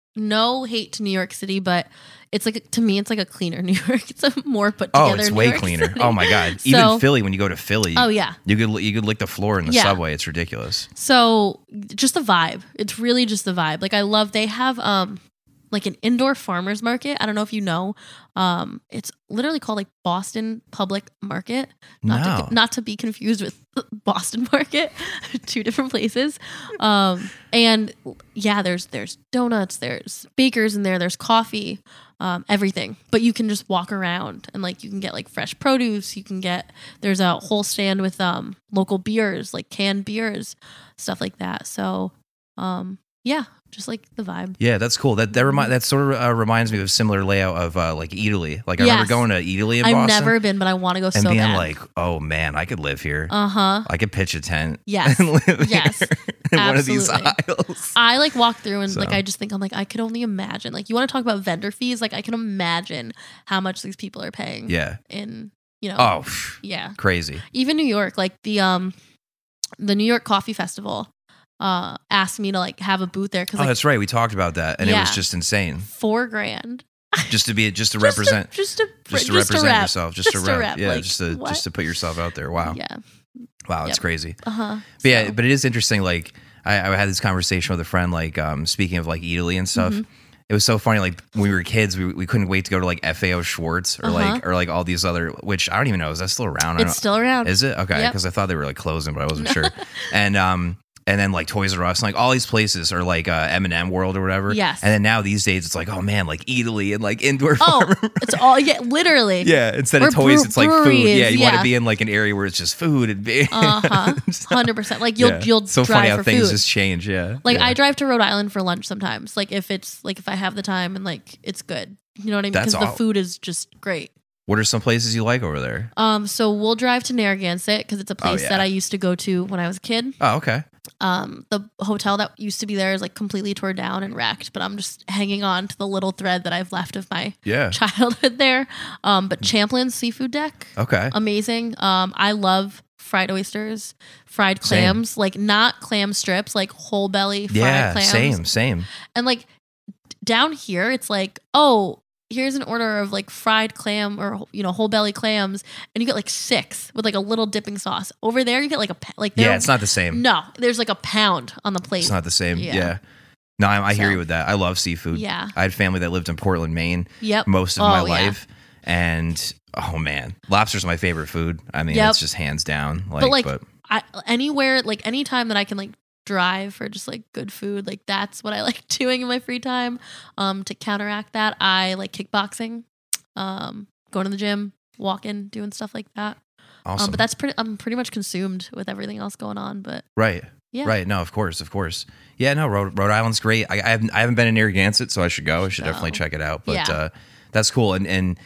Speaker 2: no hate to New York City, but it's like to me it's like a cleaner New York. It's a more put together.
Speaker 1: Oh, it's
Speaker 2: New
Speaker 1: way
Speaker 2: York
Speaker 1: cleaner.
Speaker 2: City.
Speaker 1: Oh my god! Even
Speaker 2: So-
Speaker 1: Philly, when you go to Philly,
Speaker 2: Oh yeah.
Speaker 1: you could you could lick the floor in the
Speaker 2: Yeah.
Speaker 1: subway. It's ridiculous.
Speaker 2: So just the vibe. It's really just the vibe. Like I love they have um like an indoor farmers market. I don't know if you know. Um it's literally called like Boston Public Market. Not
Speaker 1: No.
Speaker 2: to not to be confused with Boston Market. Two different places. Um and yeah, there's there's donuts, there's bakers in there, there's coffee, um, everything. But you can just walk around and like you can get like fresh produce, you can get there's a whole stand with um local beers, like canned beers, stuff like that. So um yeah, just like the vibe.
Speaker 1: Yeah, that's cool. That that remind that sort of uh, reminds me of a similar layout of uh, like Italy. Like I remember
Speaker 2: Yes.
Speaker 1: going to Italy in
Speaker 2: I've
Speaker 1: Boston
Speaker 2: never been, but I want to go
Speaker 1: and
Speaker 2: so
Speaker 1: being
Speaker 2: bad.
Speaker 1: like, oh man, I could live here.
Speaker 2: uh huh.
Speaker 1: I could pitch a tent.
Speaker 2: Yes.
Speaker 1: and live
Speaker 2: Yes.
Speaker 1: here in one of these
Speaker 2: Absolutely.
Speaker 1: aisles.
Speaker 2: I like walk through and
Speaker 1: So.
Speaker 2: like I just think I'm like I could only imagine. Like you want to talk about vendor fees? Like I can imagine how much these people are paying.
Speaker 1: Yeah.
Speaker 2: In you know.
Speaker 1: Oh, pff,
Speaker 2: Yeah.
Speaker 1: crazy.
Speaker 2: Even New York, like the um, the New York Coffee Festival, uh, asked me to like have a booth there because
Speaker 1: Oh,
Speaker 2: like
Speaker 1: that's right. We talked about that, and it was
Speaker 2: Yeah.
Speaker 1: just insane.
Speaker 2: four grand
Speaker 1: Just to be, just to
Speaker 2: Just
Speaker 1: represent,
Speaker 2: just to
Speaker 1: just to
Speaker 2: just
Speaker 1: represent
Speaker 2: rep.
Speaker 1: yourself, just,
Speaker 2: Just
Speaker 1: to
Speaker 2: to
Speaker 1: rep,
Speaker 2: rep,
Speaker 1: yeah,
Speaker 2: like,
Speaker 1: just to
Speaker 2: what?
Speaker 1: just to put yourself out there. Wow,
Speaker 2: Yeah.
Speaker 1: wow, it's
Speaker 2: Yep.
Speaker 1: crazy.
Speaker 2: Uh huh.
Speaker 1: But yeah, but it is interesting. Like I, I had this conversation with a friend. Like um, speaking of like Italy and stuff,
Speaker 2: Mm-hmm.
Speaker 1: it was so funny. Like when we were kids, we, we couldn't wait to go to like F A O Schwartz or
Speaker 2: Uh-huh.
Speaker 1: like or like all these other. Which I don't even know. Is that still around? I don't,
Speaker 2: It's still around.
Speaker 1: Is it okay?
Speaker 2: Yep.
Speaker 1: Because I thought they were like closing, but I wasn't sure. And um. And then like Toys R Us, and like all these places are like uh, M and M World or whatever.
Speaker 2: Yes.
Speaker 1: And then now these days it's like, oh man, like Italy and like indoor
Speaker 2: Oh,
Speaker 1: farm.
Speaker 2: it's all yeah, literally.
Speaker 1: Yeah, instead
Speaker 2: Or
Speaker 1: of toys,
Speaker 2: brew-
Speaker 1: it's like food.
Speaker 2: breweries,
Speaker 1: Yeah, you want
Speaker 2: yeah.
Speaker 1: to be in like an area where it's just food and be.
Speaker 2: Uh huh. Hundred percent. Like you'll
Speaker 1: Yeah.
Speaker 2: you'll
Speaker 1: so
Speaker 2: drive
Speaker 1: funny how
Speaker 2: for
Speaker 1: things
Speaker 2: food.
Speaker 1: just change. Yeah,
Speaker 2: Like
Speaker 1: yeah.
Speaker 2: I drive to Rhode Island for lunch sometimes. Like if it's like if I have the time and like it's good. You know what I mean?
Speaker 1: That's
Speaker 2: Because the
Speaker 1: all-
Speaker 2: food is just great.
Speaker 1: What are some places you like over there?
Speaker 2: Um, so we'll drive to Narragansett because it's a place
Speaker 1: yeah.
Speaker 2: that I used to go to when I was a kid.
Speaker 1: Oh, okay.
Speaker 2: Um, the hotel that used to be there is like completely torn down and wrecked, but I'm just hanging on to the little thread that I've left of my
Speaker 1: Yeah.
Speaker 2: childhood there. Um, but Champlin's Seafood Deck,
Speaker 1: Okay.
Speaker 2: amazing. Um, I love fried oysters, fried
Speaker 1: Same.
Speaker 2: clams, like not clam strips, like whole belly fried
Speaker 1: yeah.
Speaker 2: clams.
Speaker 1: Same. Same.
Speaker 2: And like down here, it's like, oh, here's an order of like fried clam or, you know, whole belly clams, and you get like six with like a little dipping sauce. Over there, you get like a like.
Speaker 1: Yeah, it's not the same.
Speaker 2: No, there's like a pound on the plate.
Speaker 1: It's not the same. Yeah.
Speaker 2: Yeah.
Speaker 1: No, I, I
Speaker 2: So-
Speaker 1: hear you with that. I love seafood.
Speaker 2: Yeah.
Speaker 1: I had family that lived in Portland, Maine,
Speaker 2: Yep.
Speaker 1: most of
Speaker 2: Oh,
Speaker 1: my
Speaker 2: yeah.
Speaker 1: life, and oh man, lobster's my favorite food. I mean,
Speaker 2: Yep.
Speaker 1: it's just hands down. Like,
Speaker 2: But, like,
Speaker 1: but
Speaker 2: I, anywhere, like anytime that I can like drive for just like good food, like that's what I like doing in my free time. Um, to counteract that, I like kickboxing, um, going to the gym, walking, doing stuff like that.
Speaker 1: awesome.
Speaker 2: Um, but that's pretty. I'm pretty much consumed with everything else going on. But
Speaker 1: right.
Speaker 2: yeah,
Speaker 1: Right. No, of course, of course. Yeah, no, Rhode, Rhode Island's great. I, I haven't I haven't been in Narragansett, so I should go. I should
Speaker 2: So,
Speaker 1: definitely check it out. But
Speaker 2: yeah.
Speaker 1: uh, that's cool. And and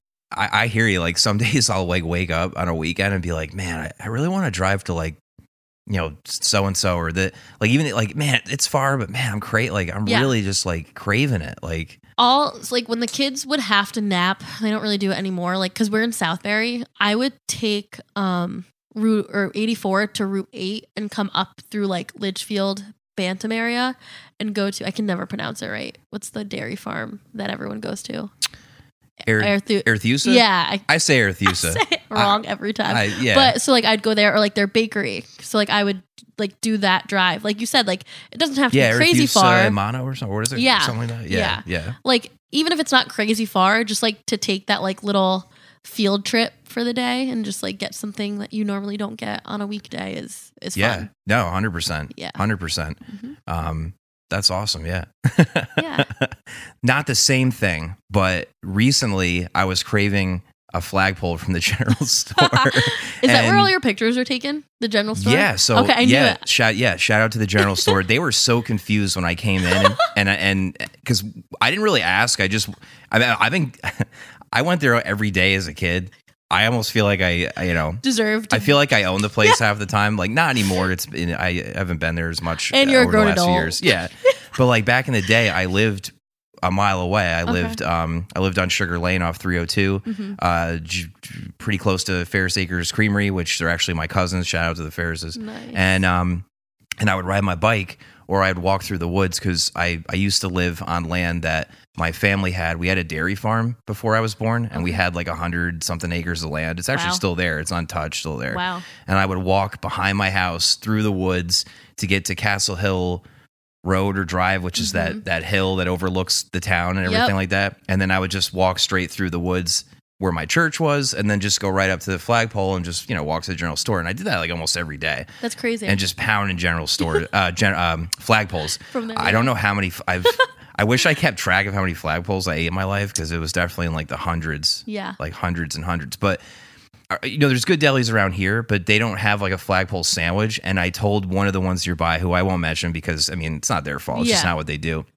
Speaker 1: I, I hear you. Like some days I'll like wake up on a weekend and be like, man, I, I really want to drive to like, you know, so and so or the like even like, man, it's far, but man, I'm cra Like I'm
Speaker 2: Yeah.
Speaker 1: really just like craving it. Like
Speaker 2: all it's like when the kids would have to nap, they don't really do it anymore. Like because we're in Southbury, I would take um route or eighty-four to Route eight and come up through like Litchfield, Bantam area, and go to I can never pronounce it right. What's the dairy farm that everyone goes to?
Speaker 1: Air,
Speaker 2: Arethu-
Speaker 1: Arethusa?
Speaker 2: Yeah, I,
Speaker 1: I say
Speaker 2: I
Speaker 1: Arethusa.
Speaker 2: say it wrong every time.
Speaker 1: I, yeah.
Speaker 2: But so like I'd go there or like their bakery. So like I would like do that drive. Like you said, like it doesn't have to
Speaker 1: yeah,
Speaker 2: be crazy
Speaker 1: Arethusa
Speaker 2: far.
Speaker 1: Mono or something. What is it?
Speaker 2: Yeah.
Speaker 1: Something like that? Yeah. Yeah.
Speaker 2: Like even if it's not crazy far, just like to take that like little field trip for the day and just like get something that you normally don't get on a weekday is is
Speaker 1: Yeah.
Speaker 2: fun.
Speaker 1: No, one hundred percent.
Speaker 2: Yeah.
Speaker 1: one hundred percent.
Speaker 2: Mhm.
Speaker 1: Um, that's awesome. Yeah.
Speaker 2: Yeah.
Speaker 1: Not the same thing, but recently I was craving a flagpole from the general store.
Speaker 2: Is that where
Speaker 1: And-
Speaker 2: all your pictures are taken? The general store?
Speaker 1: Yeah. So
Speaker 2: okay, I knew
Speaker 1: yeah,
Speaker 2: it.
Speaker 1: shout yeah, shout out to the general store. They were so confused when I came in, and and and because I didn't really ask. I just I mean, I've been I went there every day as a kid. I almost feel like I, I you know.
Speaker 2: Deserved.
Speaker 1: I feel like I own the place half the time. Like not anymore. It's been, I haven't been there as much.
Speaker 2: And
Speaker 1: uh,
Speaker 2: you're a
Speaker 1: over
Speaker 2: grown
Speaker 1: the last few
Speaker 2: adult.
Speaker 1: years. Yeah, but like back in the day, I lived a mile away. I
Speaker 2: Okay.
Speaker 1: lived um I lived on Sugar Lane off three oh two,
Speaker 2: Mhm.
Speaker 1: uh, j- pretty close to Ferris Acres Creamery, which they're actually my cousins. Shout out to the Ferrises.
Speaker 2: Nice.
Speaker 1: And um and I would ride my bike or I'd walk through the woods because I I used to live on land that my family had. We had a dairy farm before I was born, and we
Speaker 2: Okay.
Speaker 1: had like a hundred something acres of land. It's actually
Speaker 2: Wow.
Speaker 1: still there. It's untouched, still there.
Speaker 2: Wow.
Speaker 1: And I would walk behind my house through the woods to get to Castle Hill Road or Drive, which is
Speaker 2: Mhm.
Speaker 1: that that hill that overlooks the town and
Speaker 2: Yep.
Speaker 1: everything like that. And then I would just walk straight through the woods where my church was, and then just go right up to the flagpole and just you know walk to the general store. And I did that like almost every day,
Speaker 2: That's crazy.
Speaker 1: and just pound in general store uh, gen, um, flagpoles.
Speaker 2: From there,
Speaker 1: I don't know how many f- I've. I wish I kept track of how many flagpoles I ate in my life because it was definitely in like the hundreds.
Speaker 2: Yeah.
Speaker 1: Like hundreds and hundreds. But uh, you know, there's good delis around here, but they don't have like a flagpole sandwich. And I told one of the ones nearby, who I won't mention because I mean it's not their fault. It's just
Speaker 2: Yeah.
Speaker 1: not what they do.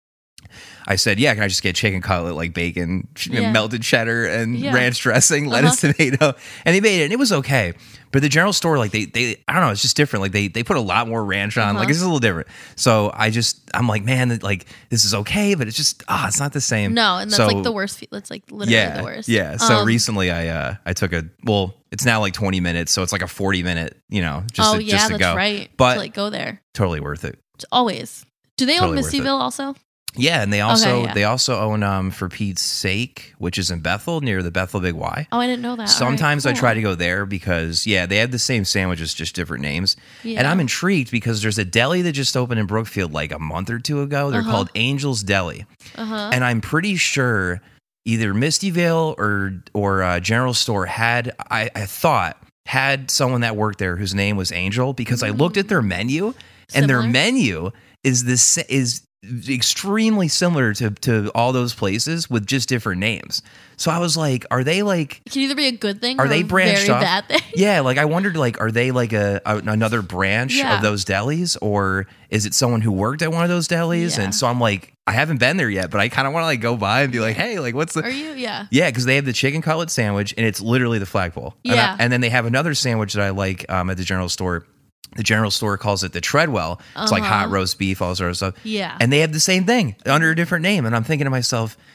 Speaker 1: I said, yeah, can I just get chicken cutlet, like bacon, ch-
Speaker 2: Yeah.
Speaker 1: melted cheddar, and
Speaker 2: Yeah.
Speaker 1: ranch dressing, lettuce, tomato, and they made it, and it was okay. But the general store, like they, they, I don't know, it's just different. Like they, they put a lot more ranch on.
Speaker 2: Uh-huh.
Speaker 1: Like it's just a little different. So I just, I'm like, man, like this is okay, but it's just, ah, it's not the same.
Speaker 2: No, and that's
Speaker 1: So-
Speaker 2: like the worst. fe- That's like literally
Speaker 1: yeah,
Speaker 2: the worst.
Speaker 1: yeah. So
Speaker 2: Um,
Speaker 1: recently, I, uh, I took a, well, it's now like twenty minutes, so it's like a forty minute, you know, just
Speaker 2: oh
Speaker 1: to,
Speaker 2: yeah,
Speaker 1: just to
Speaker 2: that's
Speaker 1: go.
Speaker 2: right.
Speaker 1: But
Speaker 2: to like go there.
Speaker 1: totally worth it.
Speaker 2: It's always. Do they
Speaker 1: Totally
Speaker 2: own
Speaker 1: worth it.
Speaker 2: Mistyville also?
Speaker 1: Yeah, and they also
Speaker 2: yeah.
Speaker 1: they also own um For Pete's Sake, which is in Bethel near the Bethel Big Y.
Speaker 2: Oh, I didn't know that. All right,
Speaker 1: Sometimes I
Speaker 2: cool.
Speaker 1: try to go there because yeah, they have the same sandwiches, just different names.
Speaker 2: Yeah.
Speaker 1: And I'm intrigued because there's a deli that just opened in Brookfield like a month or two ago. They're
Speaker 2: Uh-huh.
Speaker 1: called Angel's Deli,
Speaker 2: Uh-huh.
Speaker 1: and I'm pretty sure either Mistyville or or uh, General Store had I, I thought had someone that worked there whose name was Angel because I looked at their menu and their
Speaker 2: Similar?
Speaker 1: menu is this is extremely similar to to all those places with just different names. So I was like, are they like
Speaker 2: It can either be a good thing
Speaker 1: are
Speaker 2: or
Speaker 1: they
Speaker 2: a
Speaker 1: branched
Speaker 2: very
Speaker 1: off?
Speaker 2: bad thing.
Speaker 1: Yeah, like I wondered, like, are they like a, a another branch
Speaker 2: Yeah.
Speaker 1: of those delis, or is it someone who worked at one of those delis?
Speaker 2: Yeah.
Speaker 1: And so I'm like, I haven't been there yet, but I kind of want to like go by and be like, hey, like, what's the?
Speaker 2: Are you? Yeah.
Speaker 1: Yeah, because they have the chicken cutlet sandwich, and it's literally the flagpole. And I-
Speaker 2: Yeah.
Speaker 1: and then they have another sandwich that I like um, at the general store. The general store calls it the Treadwell. It's like
Speaker 2: Uh-huh.
Speaker 1: hot roast beef, all sort of stuff.
Speaker 2: Yeah.
Speaker 1: And they have the same thing under a different name. And I'm thinking to myself,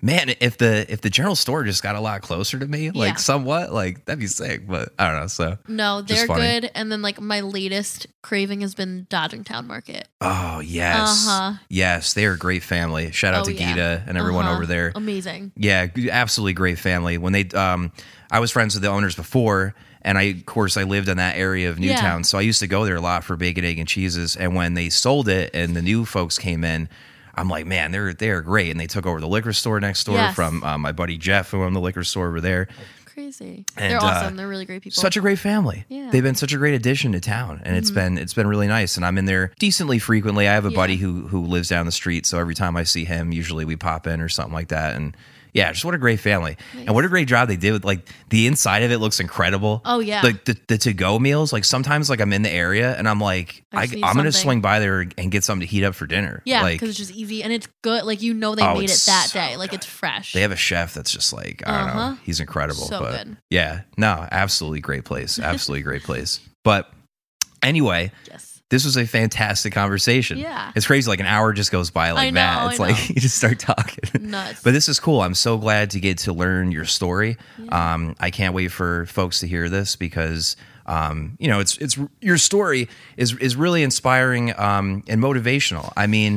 Speaker 1: Man, if the if the general store just got a lot closer to me, like
Speaker 2: Yeah.
Speaker 1: somewhat, like that'd be sick. But I don't know. So
Speaker 2: No,
Speaker 1: just
Speaker 2: they're
Speaker 1: funny.
Speaker 2: good. And then like my latest craving has been Dodging Town Market.
Speaker 1: Oh yes,
Speaker 2: Uh-huh.
Speaker 1: yes, they are a great family. Shout out
Speaker 2: Oh,
Speaker 1: to
Speaker 2: yeah.
Speaker 1: Gita and everyone
Speaker 2: Uh-huh.
Speaker 1: over there.
Speaker 2: Amazing.
Speaker 1: Yeah, g- absolutely great family. When they, um, I was friends with the owners before, and I, of course, I lived in that area of Newtown,
Speaker 2: Yeah.
Speaker 1: so I used to go there a lot for bacon, egg, and cheeses. And when they sold it and the new folks came in, I'm like, man, they're they're great. And they took over the liquor store next door
Speaker 2: Yes.
Speaker 1: from uh, my buddy Jeff, who owned the liquor store over there.
Speaker 2: Crazy.
Speaker 1: And,
Speaker 2: They're
Speaker 1: uh,
Speaker 2: awesome. They're really great people.
Speaker 1: Such a great family.
Speaker 2: Yeah.
Speaker 1: They've been such a great addition to town, and it's been it's been really nice. And I'm in there decently frequently. I have a
Speaker 2: Yeah.
Speaker 1: buddy who who lives down the street, so every time I see him, usually we pop in or something like that. And yeah, just what a great family, and what a great job they did with like the inside of it looks incredible.
Speaker 2: Oh, yeah.
Speaker 1: like the the to go meals. Like sometimes like I'm in the area and I'm like
Speaker 2: I
Speaker 1: I,
Speaker 2: just
Speaker 1: I'm
Speaker 2: need
Speaker 1: gonna
Speaker 2: something.
Speaker 1: swing by there and get something to heat up for dinner.
Speaker 2: Yeah,
Speaker 1: like
Speaker 2: because it's just easy and it's good. Like you know they
Speaker 1: Oh,
Speaker 2: made it
Speaker 1: it's
Speaker 2: that
Speaker 1: so
Speaker 2: day. Like
Speaker 1: good.
Speaker 2: it's fresh.
Speaker 1: they have a chef that's just like I don't know,
Speaker 2: Uh-huh.
Speaker 1: he's incredible.
Speaker 2: So
Speaker 1: but
Speaker 2: good.
Speaker 1: yeah, no, absolutely great place, absolutely great place. But anyway.
Speaker 2: yes.
Speaker 1: This was a fantastic conversation.
Speaker 2: Yeah.
Speaker 1: It's crazy. Like an hour just goes by like
Speaker 2: I know,
Speaker 1: that.
Speaker 2: I
Speaker 1: It's like
Speaker 2: know.
Speaker 1: you just start talking.
Speaker 2: Nuts.
Speaker 1: But this is cool. I'm so glad to get to learn your story. Um, I can't wait for folks to hear this because um, you know, it's it's your story is is really inspiring um, and motivational. I mean,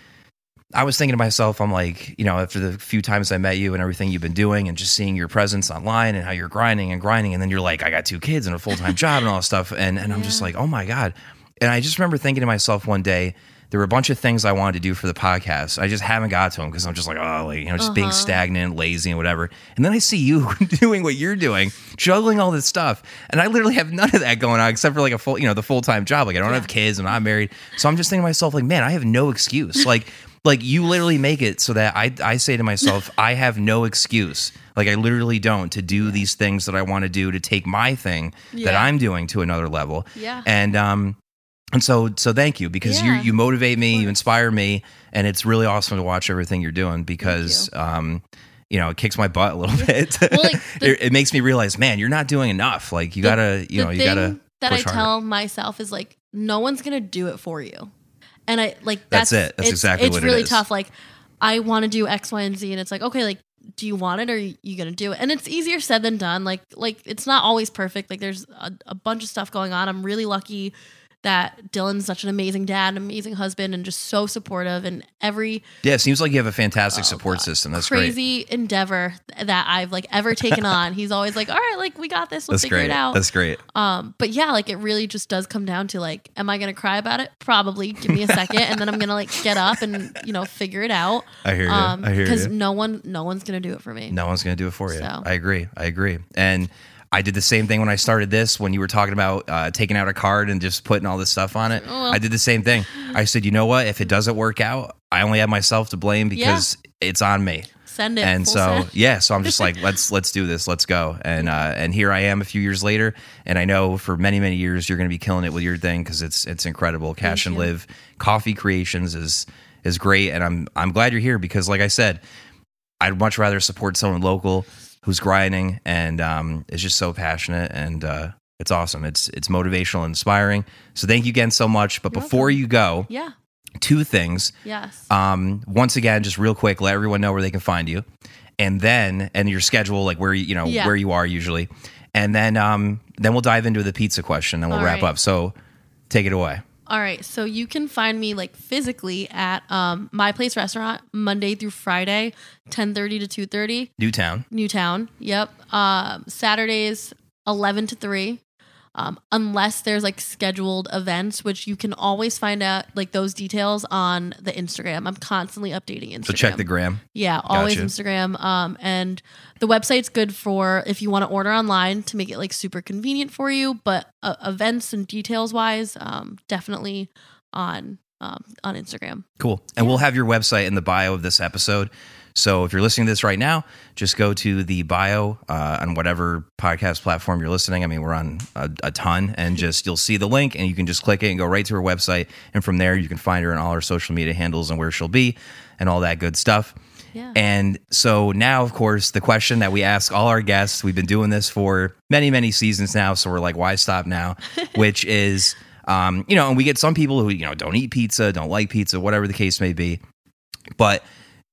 Speaker 1: I was thinking to myself, I'm like, you know, after the few times I met you and everything you've been doing and just seeing your presence online and how you're grinding and grinding, and then you're like, I got two kids and a full time job and all this stuff, and and I'm just
Speaker 2: Yeah.
Speaker 1: like, oh my god. And I just remember thinking to myself one day, there were a bunch of things I wanted to do for the podcast. I just haven't got to them because I'm just like, oh, like, you know, just being
Speaker 2: Uh-huh.
Speaker 1: stagnant, lazy, and whatever. And then I see you doing what you're doing, juggling all this stuff, and I literally have none of that going on except for like a full, you know, the full time job. Like I don't have kids, I'm not married, so I'm just thinking to myself, like, man, I have no excuse. Like, like you literally make it so that I, I say to myself, I have no excuse. Like I literally don't to do these things that I want to do to take my thing that
Speaker 2: Yeah.
Speaker 1: I'm doing to another level.
Speaker 2: Yeah.
Speaker 1: And um. And so, so thank you because
Speaker 2: Yeah,
Speaker 1: you you motivate me,
Speaker 2: of
Speaker 1: you
Speaker 2: course.
Speaker 1: inspire me, and it's really awesome to watch everything you're doing because, um, you know, it kicks my butt a little bit.
Speaker 2: Well, like, the-
Speaker 1: it, it makes me realize, man, you're not doing enough. Like you
Speaker 2: The-
Speaker 1: gotta, you
Speaker 2: the
Speaker 1: know, you
Speaker 2: thing
Speaker 1: gotta
Speaker 2: that I
Speaker 1: push harder.
Speaker 2: tell myself is like, no one's gonna do it for you, and I like that's,
Speaker 1: That's it. That's
Speaker 2: it's,
Speaker 1: exactly
Speaker 2: it's
Speaker 1: what it
Speaker 2: really
Speaker 1: is.
Speaker 2: tough. Like, I want to do X, Y, and Z, and it's like, okay, like, do you want it or are you gonna do it? And it's easier said than done. Like, like it's not always perfect. Like, there's a, a bunch of stuff going on. I'm really lucky that Dylan's such an amazing dad, an amazing husband, and just so supportive. And every
Speaker 1: Yeah, it seems like you have a fantastic
Speaker 2: oh,
Speaker 1: support
Speaker 2: God,
Speaker 1: system. That's great.
Speaker 2: crazy endeavor that I've like ever taken on. He's always like, all right, like we got this. We'll
Speaker 1: That's
Speaker 2: figure
Speaker 1: great.
Speaker 2: it out.
Speaker 1: That's great.
Speaker 2: Um, but yeah, like it really just does come down to like, am I gonna cry about it? Probably. Give me a second, and then I'm gonna like get up and you know figure it out.
Speaker 1: I hear you.
Speaker 2: Um,
Speaker 1: I hear
Speaker 2: because
Speaker 1: you.
Speaker 2: no one, no one's gonna do it for me.
Speaker 1: No one's gonna do it for you.
Speaker 2: So.
Speaker 1: I agree. I agree. And I did the same thing when I started this. When you were talking about uh, taking out a card and just putting all this stuff on it,
Speaker 2: Oh, well.
Speaker 1: I did the same thing. I said, you know what? If it doesn't work out, I only have myself to blame because it's on me.
Speaker 2: Send it.
Speaker 1: And
Speaker 2: full
Speaker 1: so
Speaker 2: send.
Speaker 1: yeah, so I'm just like, let's let's do this, let's go. And uh, and here I am a few years later, and I know for many many years you're going to be killing it with your thing because it's it's incredible. Cash and
Speaker 2: you.
Speaker 1: Live Coffee Creations is is great, and I'm I'm glad you're here because like I said, I'd much rather support someone local who's grinding and um, is just so passionate, and uh, it's awesome. It's it's motivational and inspiring. So thank you again so much. But
Speaker 2: You're
Speaker 1: before you go,
Speaker 2: Yeah.
Speaker 1: two things.
Speaker 2: Yes.
Speaker 1: Um, once again, just real quick, let everyone know where they can find you, and then and your schedule, like where you you know
Speaker 2: Yeah.
Speaker 1: where you are usually, and then um, then we'll dive into the pizza question and we'll
Speaker 2: All
Speaker 1: wrap
Speaker 2: right.
Speaker 1: up. So take it away.
Speaker 2: All right, so you can find me like physically at um, My Place Restaurant Monday through Friday, ten thirty to two thirty,
Speaker 1: Newtown.
Speaker 2: Newtown. Yep. Um, Saturdays eleven to three. Um, unless there's like scheduled events, which you can always find out like those details on the Instagram. I'm constantly updating Instagram.
Speaker 1: So check the gram.
Speaker 2: Yeah, always
Speaker 1: Gotcha.
Speaker 2: Instagram. Um, and the website's good for if you want to order online to make it like super convenient for you. But uh, events and details wise, um, definitely on um, on Instagram.
Speaker 1: Cool. And we'll have your website in the bio of this episode. So if you're listening to this right now, just go to the bio uh, on whatever podcast platform you're listening. I mean, we're on a, a ton, and just you'll see the link, and you can just click it and go right to her website. And from there, you can find her on all her social media handles and where she'll be and all that good stuff.
Speaker 2: Yeah.
Speaker 1: And so now, of course, the question that we ask all our guests, we've been doing this for many, many seasons now. So we're like, why stop now? Which is, um, you know, and we get some people who, you know, don't eat pizza, don't like pizza, whatever the case may be. But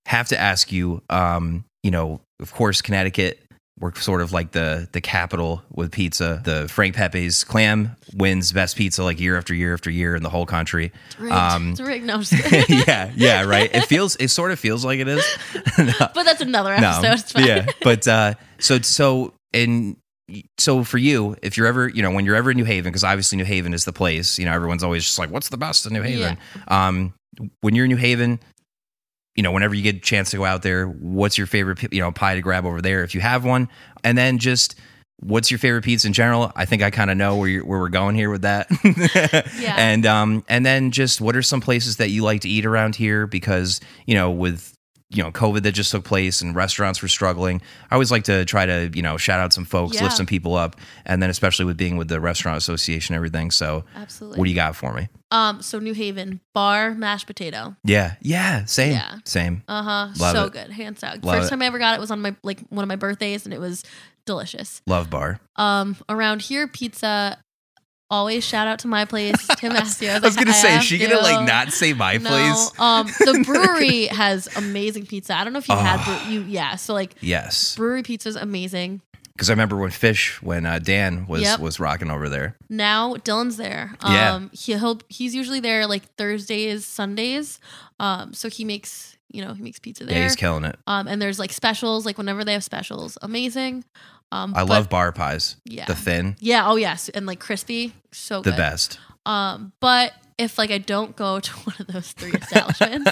Speaker 1: have to ask you, um, you know, of course, Connecticut, we're sort of like the the capital with pizza. The Frank Pepe's Clam wins best pizza like year after year after year in the whole country.
Speaker 2: It's rigged.
Speaker 1: Um,
Speaker 2: it's rigged. No, I'm just kidding.
Speaker 1: yeah, yeah, right. It feels, it sort of feels like it is.
Speaker 2: No. But that's another episode.
Speaker 1: No,
Speaker 2: It's fine.
Speaker 1: yeah, but uh, so so in so for you, if you're ever, you know, when you're ever in New Haven, because obviously New Haven is the place. You know, everyone's always just like, "What's the best in New Haven?" Yeah. Um, when you're in New Haven, you know, whenever you get a chance to go out there, what's your favorite, you know, pie to grab over there if you have one? And then just what's your favorite pizza in general? I think I kind of know where you're, where we're going here with that.
Speaker 2: Yeah.
Speaker 1: And um and then just what are some places that you like to eat around here? Because, you know, with you know, COVID that just took place and restaurants were struggling. I always like to try to, you know, shout out some folks,
Speaker 2: Yeah.
Speaker 1: lift some people up, and then especially with being with the restaurant association and everything. So
Speaker 2: Absolutely.
Speaker 1: what do you got for me?
Speaker 2: Um, so New Haven, bar mashed potato.
Speaker 1: Yeah. Yeah. Same.
Speaker 2: Yeah.
Speaker 1: Same.
Speaker 2: Uh-huh.
Speaker 1: Love
Speaker 2: so
Speaker 1: it.
Speaker 2: good. Hands down.
Speaker 1: Love
Speaker 2: First
Speaker 1: it.
Speaker 2: time I ever got it was on my like one of my birthdays and it was delicious.
Speaker 1: Love bar.
Speaker 2: Um, around here, pizza. Always shout out to my place, Tim Matthew.
Speaker 1: I was gonna say, is she gonna
Speaker 2: to.
Speaker 1: like not say my
Speaker 2: No.
Speaker 1: place?
Speaker 2: Um, the brewery has amazing pizza. I don't know if you had
Speaker 1: Oh.
Speaker 2: brew- you yeah. So like
Speaker 1: Yes.
Speaker 2: brewery pizza is amazing.
Speaker 1: Because I remember when Fish, when uh, Dan was
Speaker 2: Yep.
Speaker 1: was rocking over there.
Speaker 2: Now Dylan's there.
Speaker 1: Yeah.
Speaker 2: Um, he, he'll he's usually there like Thursdays, Sundays. Um, so he makes you know he makes pizza there.
Speaker 1: Yeah, he's killing it.
Speaker 2: Um, and there's like specials, like whenever they have specials, amazing. Um,
Speaker 1: I
Speaker 2: but-
Speaker 1: love bar pies.
Speaker 2: Yeah.
Speaker 1: The thin,
Speaker 2: Yeah. Oh yes, and like crispy, so
Speaker 1: the
Speaker 2: good.
Speaker 1: best.
Speaker 2: Um, but if like I don't go to one of those three establishments,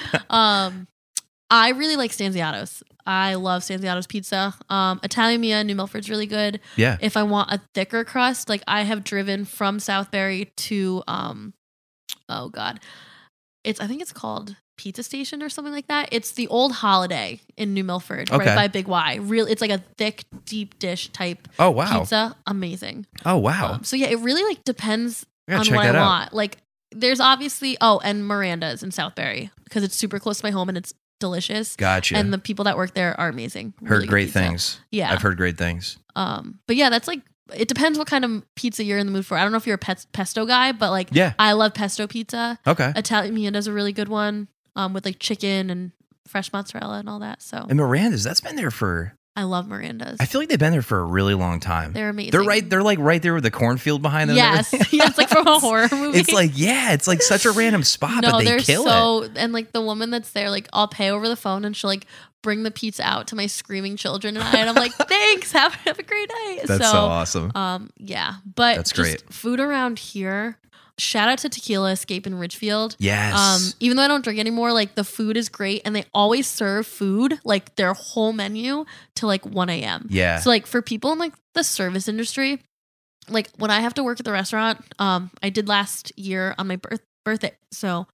Speaker 2: um, I really like Stanziato's. I love Stanziato's pizza. Um, Italian Mia in New Milford's really good.
Speaker 1: Yeah.
Speaker 2: If I want a thicker crust, like I have driven from Southbury to um, oh god, it's I think it's called Pizza Station or something like that. It's the old Holiday in New Milford,
Speaker 1: Okay.
Speaker 2: right by Big Y. Real, it's like a thick, deep dish type
Speaker 1: Oh wow.
Speaker 2: pizza. Amazing.
Speaker 1: Oh wow.
Speaker 2: Um, so yeah, it really like depends
Speaker 1: I gotta
Speaker 2: on
Speaker 1: check
Speaker 2: what I
Speaker 1: that out.
Speaker 2: want. Like there's obviously oh, and Miranda's in Southbury because it's super close to my home and it's delicious.
Speaker 1: Gotcha.
Speaker 2: And the people that work there are amazing.
Speaker 1: Heard
Speaker 2: Really good
Speaker 1: great
Speaker 2: pizza.
Speaker 1: things.
Speaker 2: Yeah.
Speaker 1: I've heard great things.
Speaker 2: Um, but yeah, that's like it depends what kind of pizza you're in the mood for. I don't know if you're a pet- pesto guy, but like
Speaker 1: Yeah.
Speaker 2: I love pesto pizza.
Speaker 1: Okay.
Speaker 2: Italian Mia does a really good one um, with like chicken and fresh mozzarella and all that. So
Speaker 1: And Miranda's, that's been there for.
Speaker 2: I love Miranda's.
Speaker 1: I feel like they've been there for a really long time.
Speaker 2: They're amazing.
Speaker 1: They're right. They're like right there with the cornfield behind them. and
Speaker 2: Yes,
Speaker 1: everything.
Speaker 2: yeah, it's like from a horror movie.
Speaker 1: It's like yeah, it's like such a random spot,
Speaker 2: no,
Speaker 1: but they
Speaker 2: they're
Speaker 1: kill
Speaker 2: so
Speaker 1: it.
Speaker 2: and like the woman that's there, like I'll pay over the phone and she'll like bring the pizza out to my screaming children and I and I'm like, thanks, have have a great night.
Speaker 1: That's so, awesome.
Speaker 2: Um, yeah, but
Speaker 1: That's
Speaker 2: just
Speaker 1: great.
Speaker 2: food around here. Shout out to Tequila Escape in Ridgefield.
Speaker 1: Yes.
Speaker 2: Um, even though I don't drink anymore, like the food is great and they always serve food, like their whole menu to like one a.m.
Speaker 1: yeah.
Speaker 2: So like for people in like the service industry, like when I have to work at the restaurant, um, I did last year on my birth birthday. So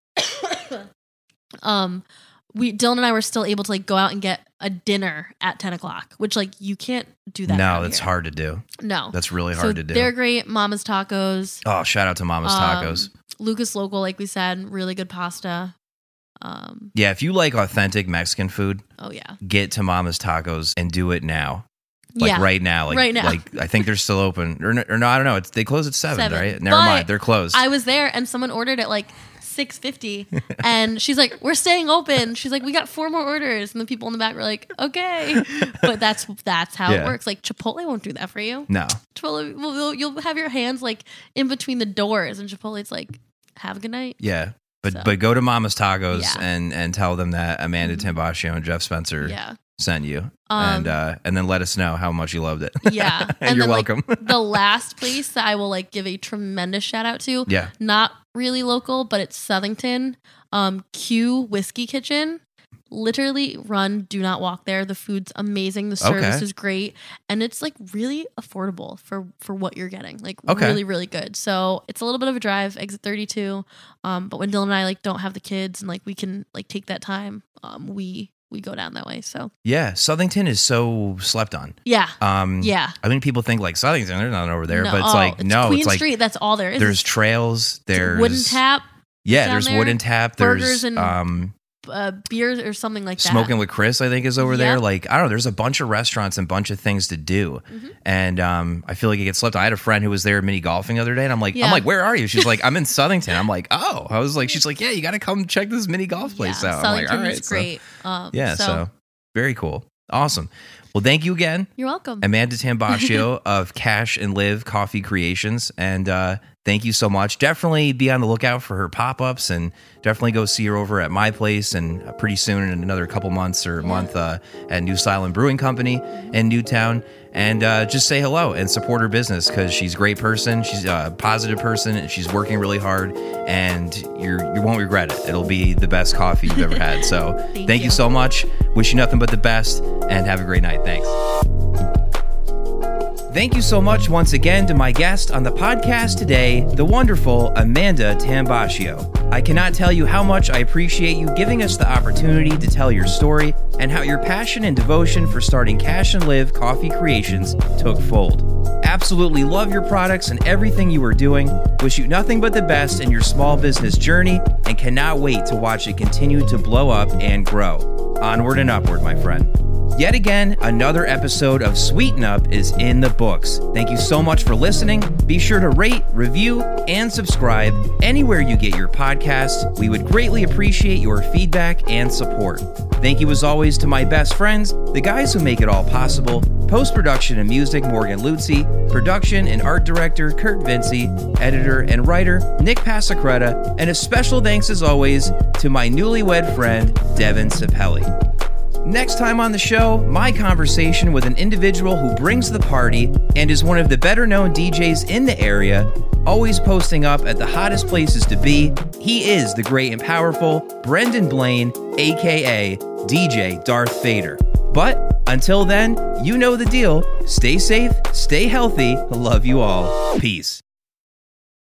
Speaker 2: um we Dylan and I were still able to like go out and get a dinner at ten o'clock, which like you can't do that.
Speaker 1: no,
Speaker 2: around
Speaker 1: that's
Speaker 2: here.
Speaker 1: hard to do.
Speaker 2: No.
Speaker 1: That's really
Speaker 2: So
Speaker 1: hard to do.
Speaker 2: They're great. Mama's Tacos.
Speaker 1: Oh, shout out to Mama's
Speaker 2: Um,
Speaker 1: Tacos.
Speaker 2: Lucas Local, like we said, really good pasta. Um,
Speaker 1: Yeah, if you like authentic Mexican food,
Speaker 2: oh yeah.
Speaker 1: get to Mama's Tacos and do it now. Like
Speaker 2: yeah.
Speaker 1: right now. Like,
Speaker 2: Right now.
Speaker 1: Like I think they're still open. Or, no- or no, I don't know. It's they close at seven,
Speaker 2: Seven.
Speaker 1: right? Never
Speaker 2: But
Speaker 1: mind. They're closed.
Speaker 2: I was there and someone ordered at like six fifty and she's like, we're staying open. She's like, we got four more orders. And the people in the back were like, okay. But that's that's how
Speaker 1: Yeah.
Speaker 2: it works. Like Chipotle won't do that for you.
Speaker 1: no.
Speaker 2: Chipotle, will- will- you'll have your hands like in between the doors and Chipotle's like, have a good night.
Speaker 1: Yeah. But
Speaker 2: So.
Speaker 1: but go to Mama's Tacos
Speaker 2: Yeah.
Speaker 1: and and tell them that Amanda
Speaker 2: Mhm.
Speaker 1: Tambascio and Jeff Spencer
Speaker 2: Yeah.
Speaker 1: sent you.
Speaker 2: Um,
Speaker 1: and uh and then let us know how much you loved it.
Speaker 2: Yeah.
Speaker 1: and,
Speaker 2: And
Speaker 1: you're
Speaker 2: then, like,
Speaker 1: welcome.
Speaker 2: The last place that I will like give a tremendous shout out to,
Speaker 1: yeah.
Speaker 2: not really local, but it's Southington. Um, Q Whiskey Kitchen. Literally run, do not walk there. The food's amazing. The service
Speaker 1: Okay.
Speaker 2: is great. And it's like really affordable for for what you're getting. Like
Speaker 1: Okay.
Speaker 2: really, really good. So it's a little bit of a drive, exit thirty-two. Um, but when Dylan and I like don't have the kids and like we can like take that time, um, we we go down that way. So
Speaker 1: Yeah. Southington is so slept on.
Speaker 2: yeah.
Speaker 1: Um
Speaker 2: Yeah.
Speaker 1: I mean people think like Southington, there's nothing over there,
Speaker 2: No,
Speaker 1: but it's
Speaker 2: oh,
Speaker 1: like no,
Speaker 2: Queen
Speaker 1: it's like
Speaker 2: Street, that's all there is.
Speaker 1: there's trails, there's
Speaker 2: Wooden Tap.
Speaker 1: Yeah,
Speaker 2: down
Speaker 1: there's
Speaker 2: there.
Speaker 1: Wooden Tap,
Speaker 2: Burgers
Speaker 1: there's
Speaker 2: and-
Speaker 1: um
Speaker 2: uh, beer or something like that.
Speaker 1: Smoking with Chris, I think, is over
Speaker 2: Yep.
Speaker 1: there. Like, I don't know, there's a bunch of restaurants and bunch of things to do.
Speaker 2: Mm-hmm.
Speaker 1: And um, I feel like it gets slept. I had a friend who was there mini golfing the other day, and I'm like,
Speaker 2: Yeah.
Speaker 1: I'm like, where are you? She's like, I'm in Southington. I'm like, oh. I was like, she's like, yeah, you got to come check this mini golf place
Speaker 2: yeah,
Speaker 1: out. I'm like, all
Speaker 2: Southington
Speaker 1: right.
Speaker 2: is
Speaker 1: so-
Speaker 2: great. um,
Speaker 1: yeah, so.
Speaker 2: so
Speaker 1: very cool. Awesome. Well, thank you again,
Speaker 2: you're welcome.
Speaker 1: Amanda Tambaccio of Cash and Live Coffee Creations. And uh, thank you so much. Definitely be on the lookout for her pop-ups, and definitely go see her over at my place, and uh, pretty soon in another couple months or a month uh, at New Silent Brewing Company in Newtown. And uh, just say hello and support her business, because she's a great person. She's a positive person, and she's working really hard, and you're, you won't regret it. It'll be the best coffee you've ever had. So thank,
Speaker 2: Thank
Speaker 1: you
Speaker 2: you.
Speaker 1: so much. Wish you nothing but the best, and have a great night. Thanks. Thank you so much once again to my guest on the podcast today, the wonderful Amanda Tambaccio. I cannot tell you how much I appreciate you giving us the opportunity to tell your story, and how your passion and devotion for starting Cash and Live Coffee Creations took fold. Absolutely love your products and everything you are doing. Wish you nothing but the best in your small business journey, and cannot wait to watch it continue to blow up and grow. Onward and upward, my friend. Yet again, another episode of Sweeten Up is in the books. Thank you so much for listening. Be sure to rate, review, and subscribe anywhere you get your podcasts. We would greatly appreciate your feedback and support. Thank you as always to my best friends, the guys who make it all possible. Post-production and music, Morgan Luzzi. Production and art director, Kurt Vinci. Editor and writer, Nick Pasacreta. And a special thanks as always to my newlywed friend, Devin Sapelli. Next time on the show, my conversation with an individual who brings the party and is one of the better known D Js in the area, always posting up at the hottest places to be. He is the great and powerful Brendan Blaine, aka D J Darth Vader. But until then, you know the deal. Stay safe, stay healthy, love you all. Peace.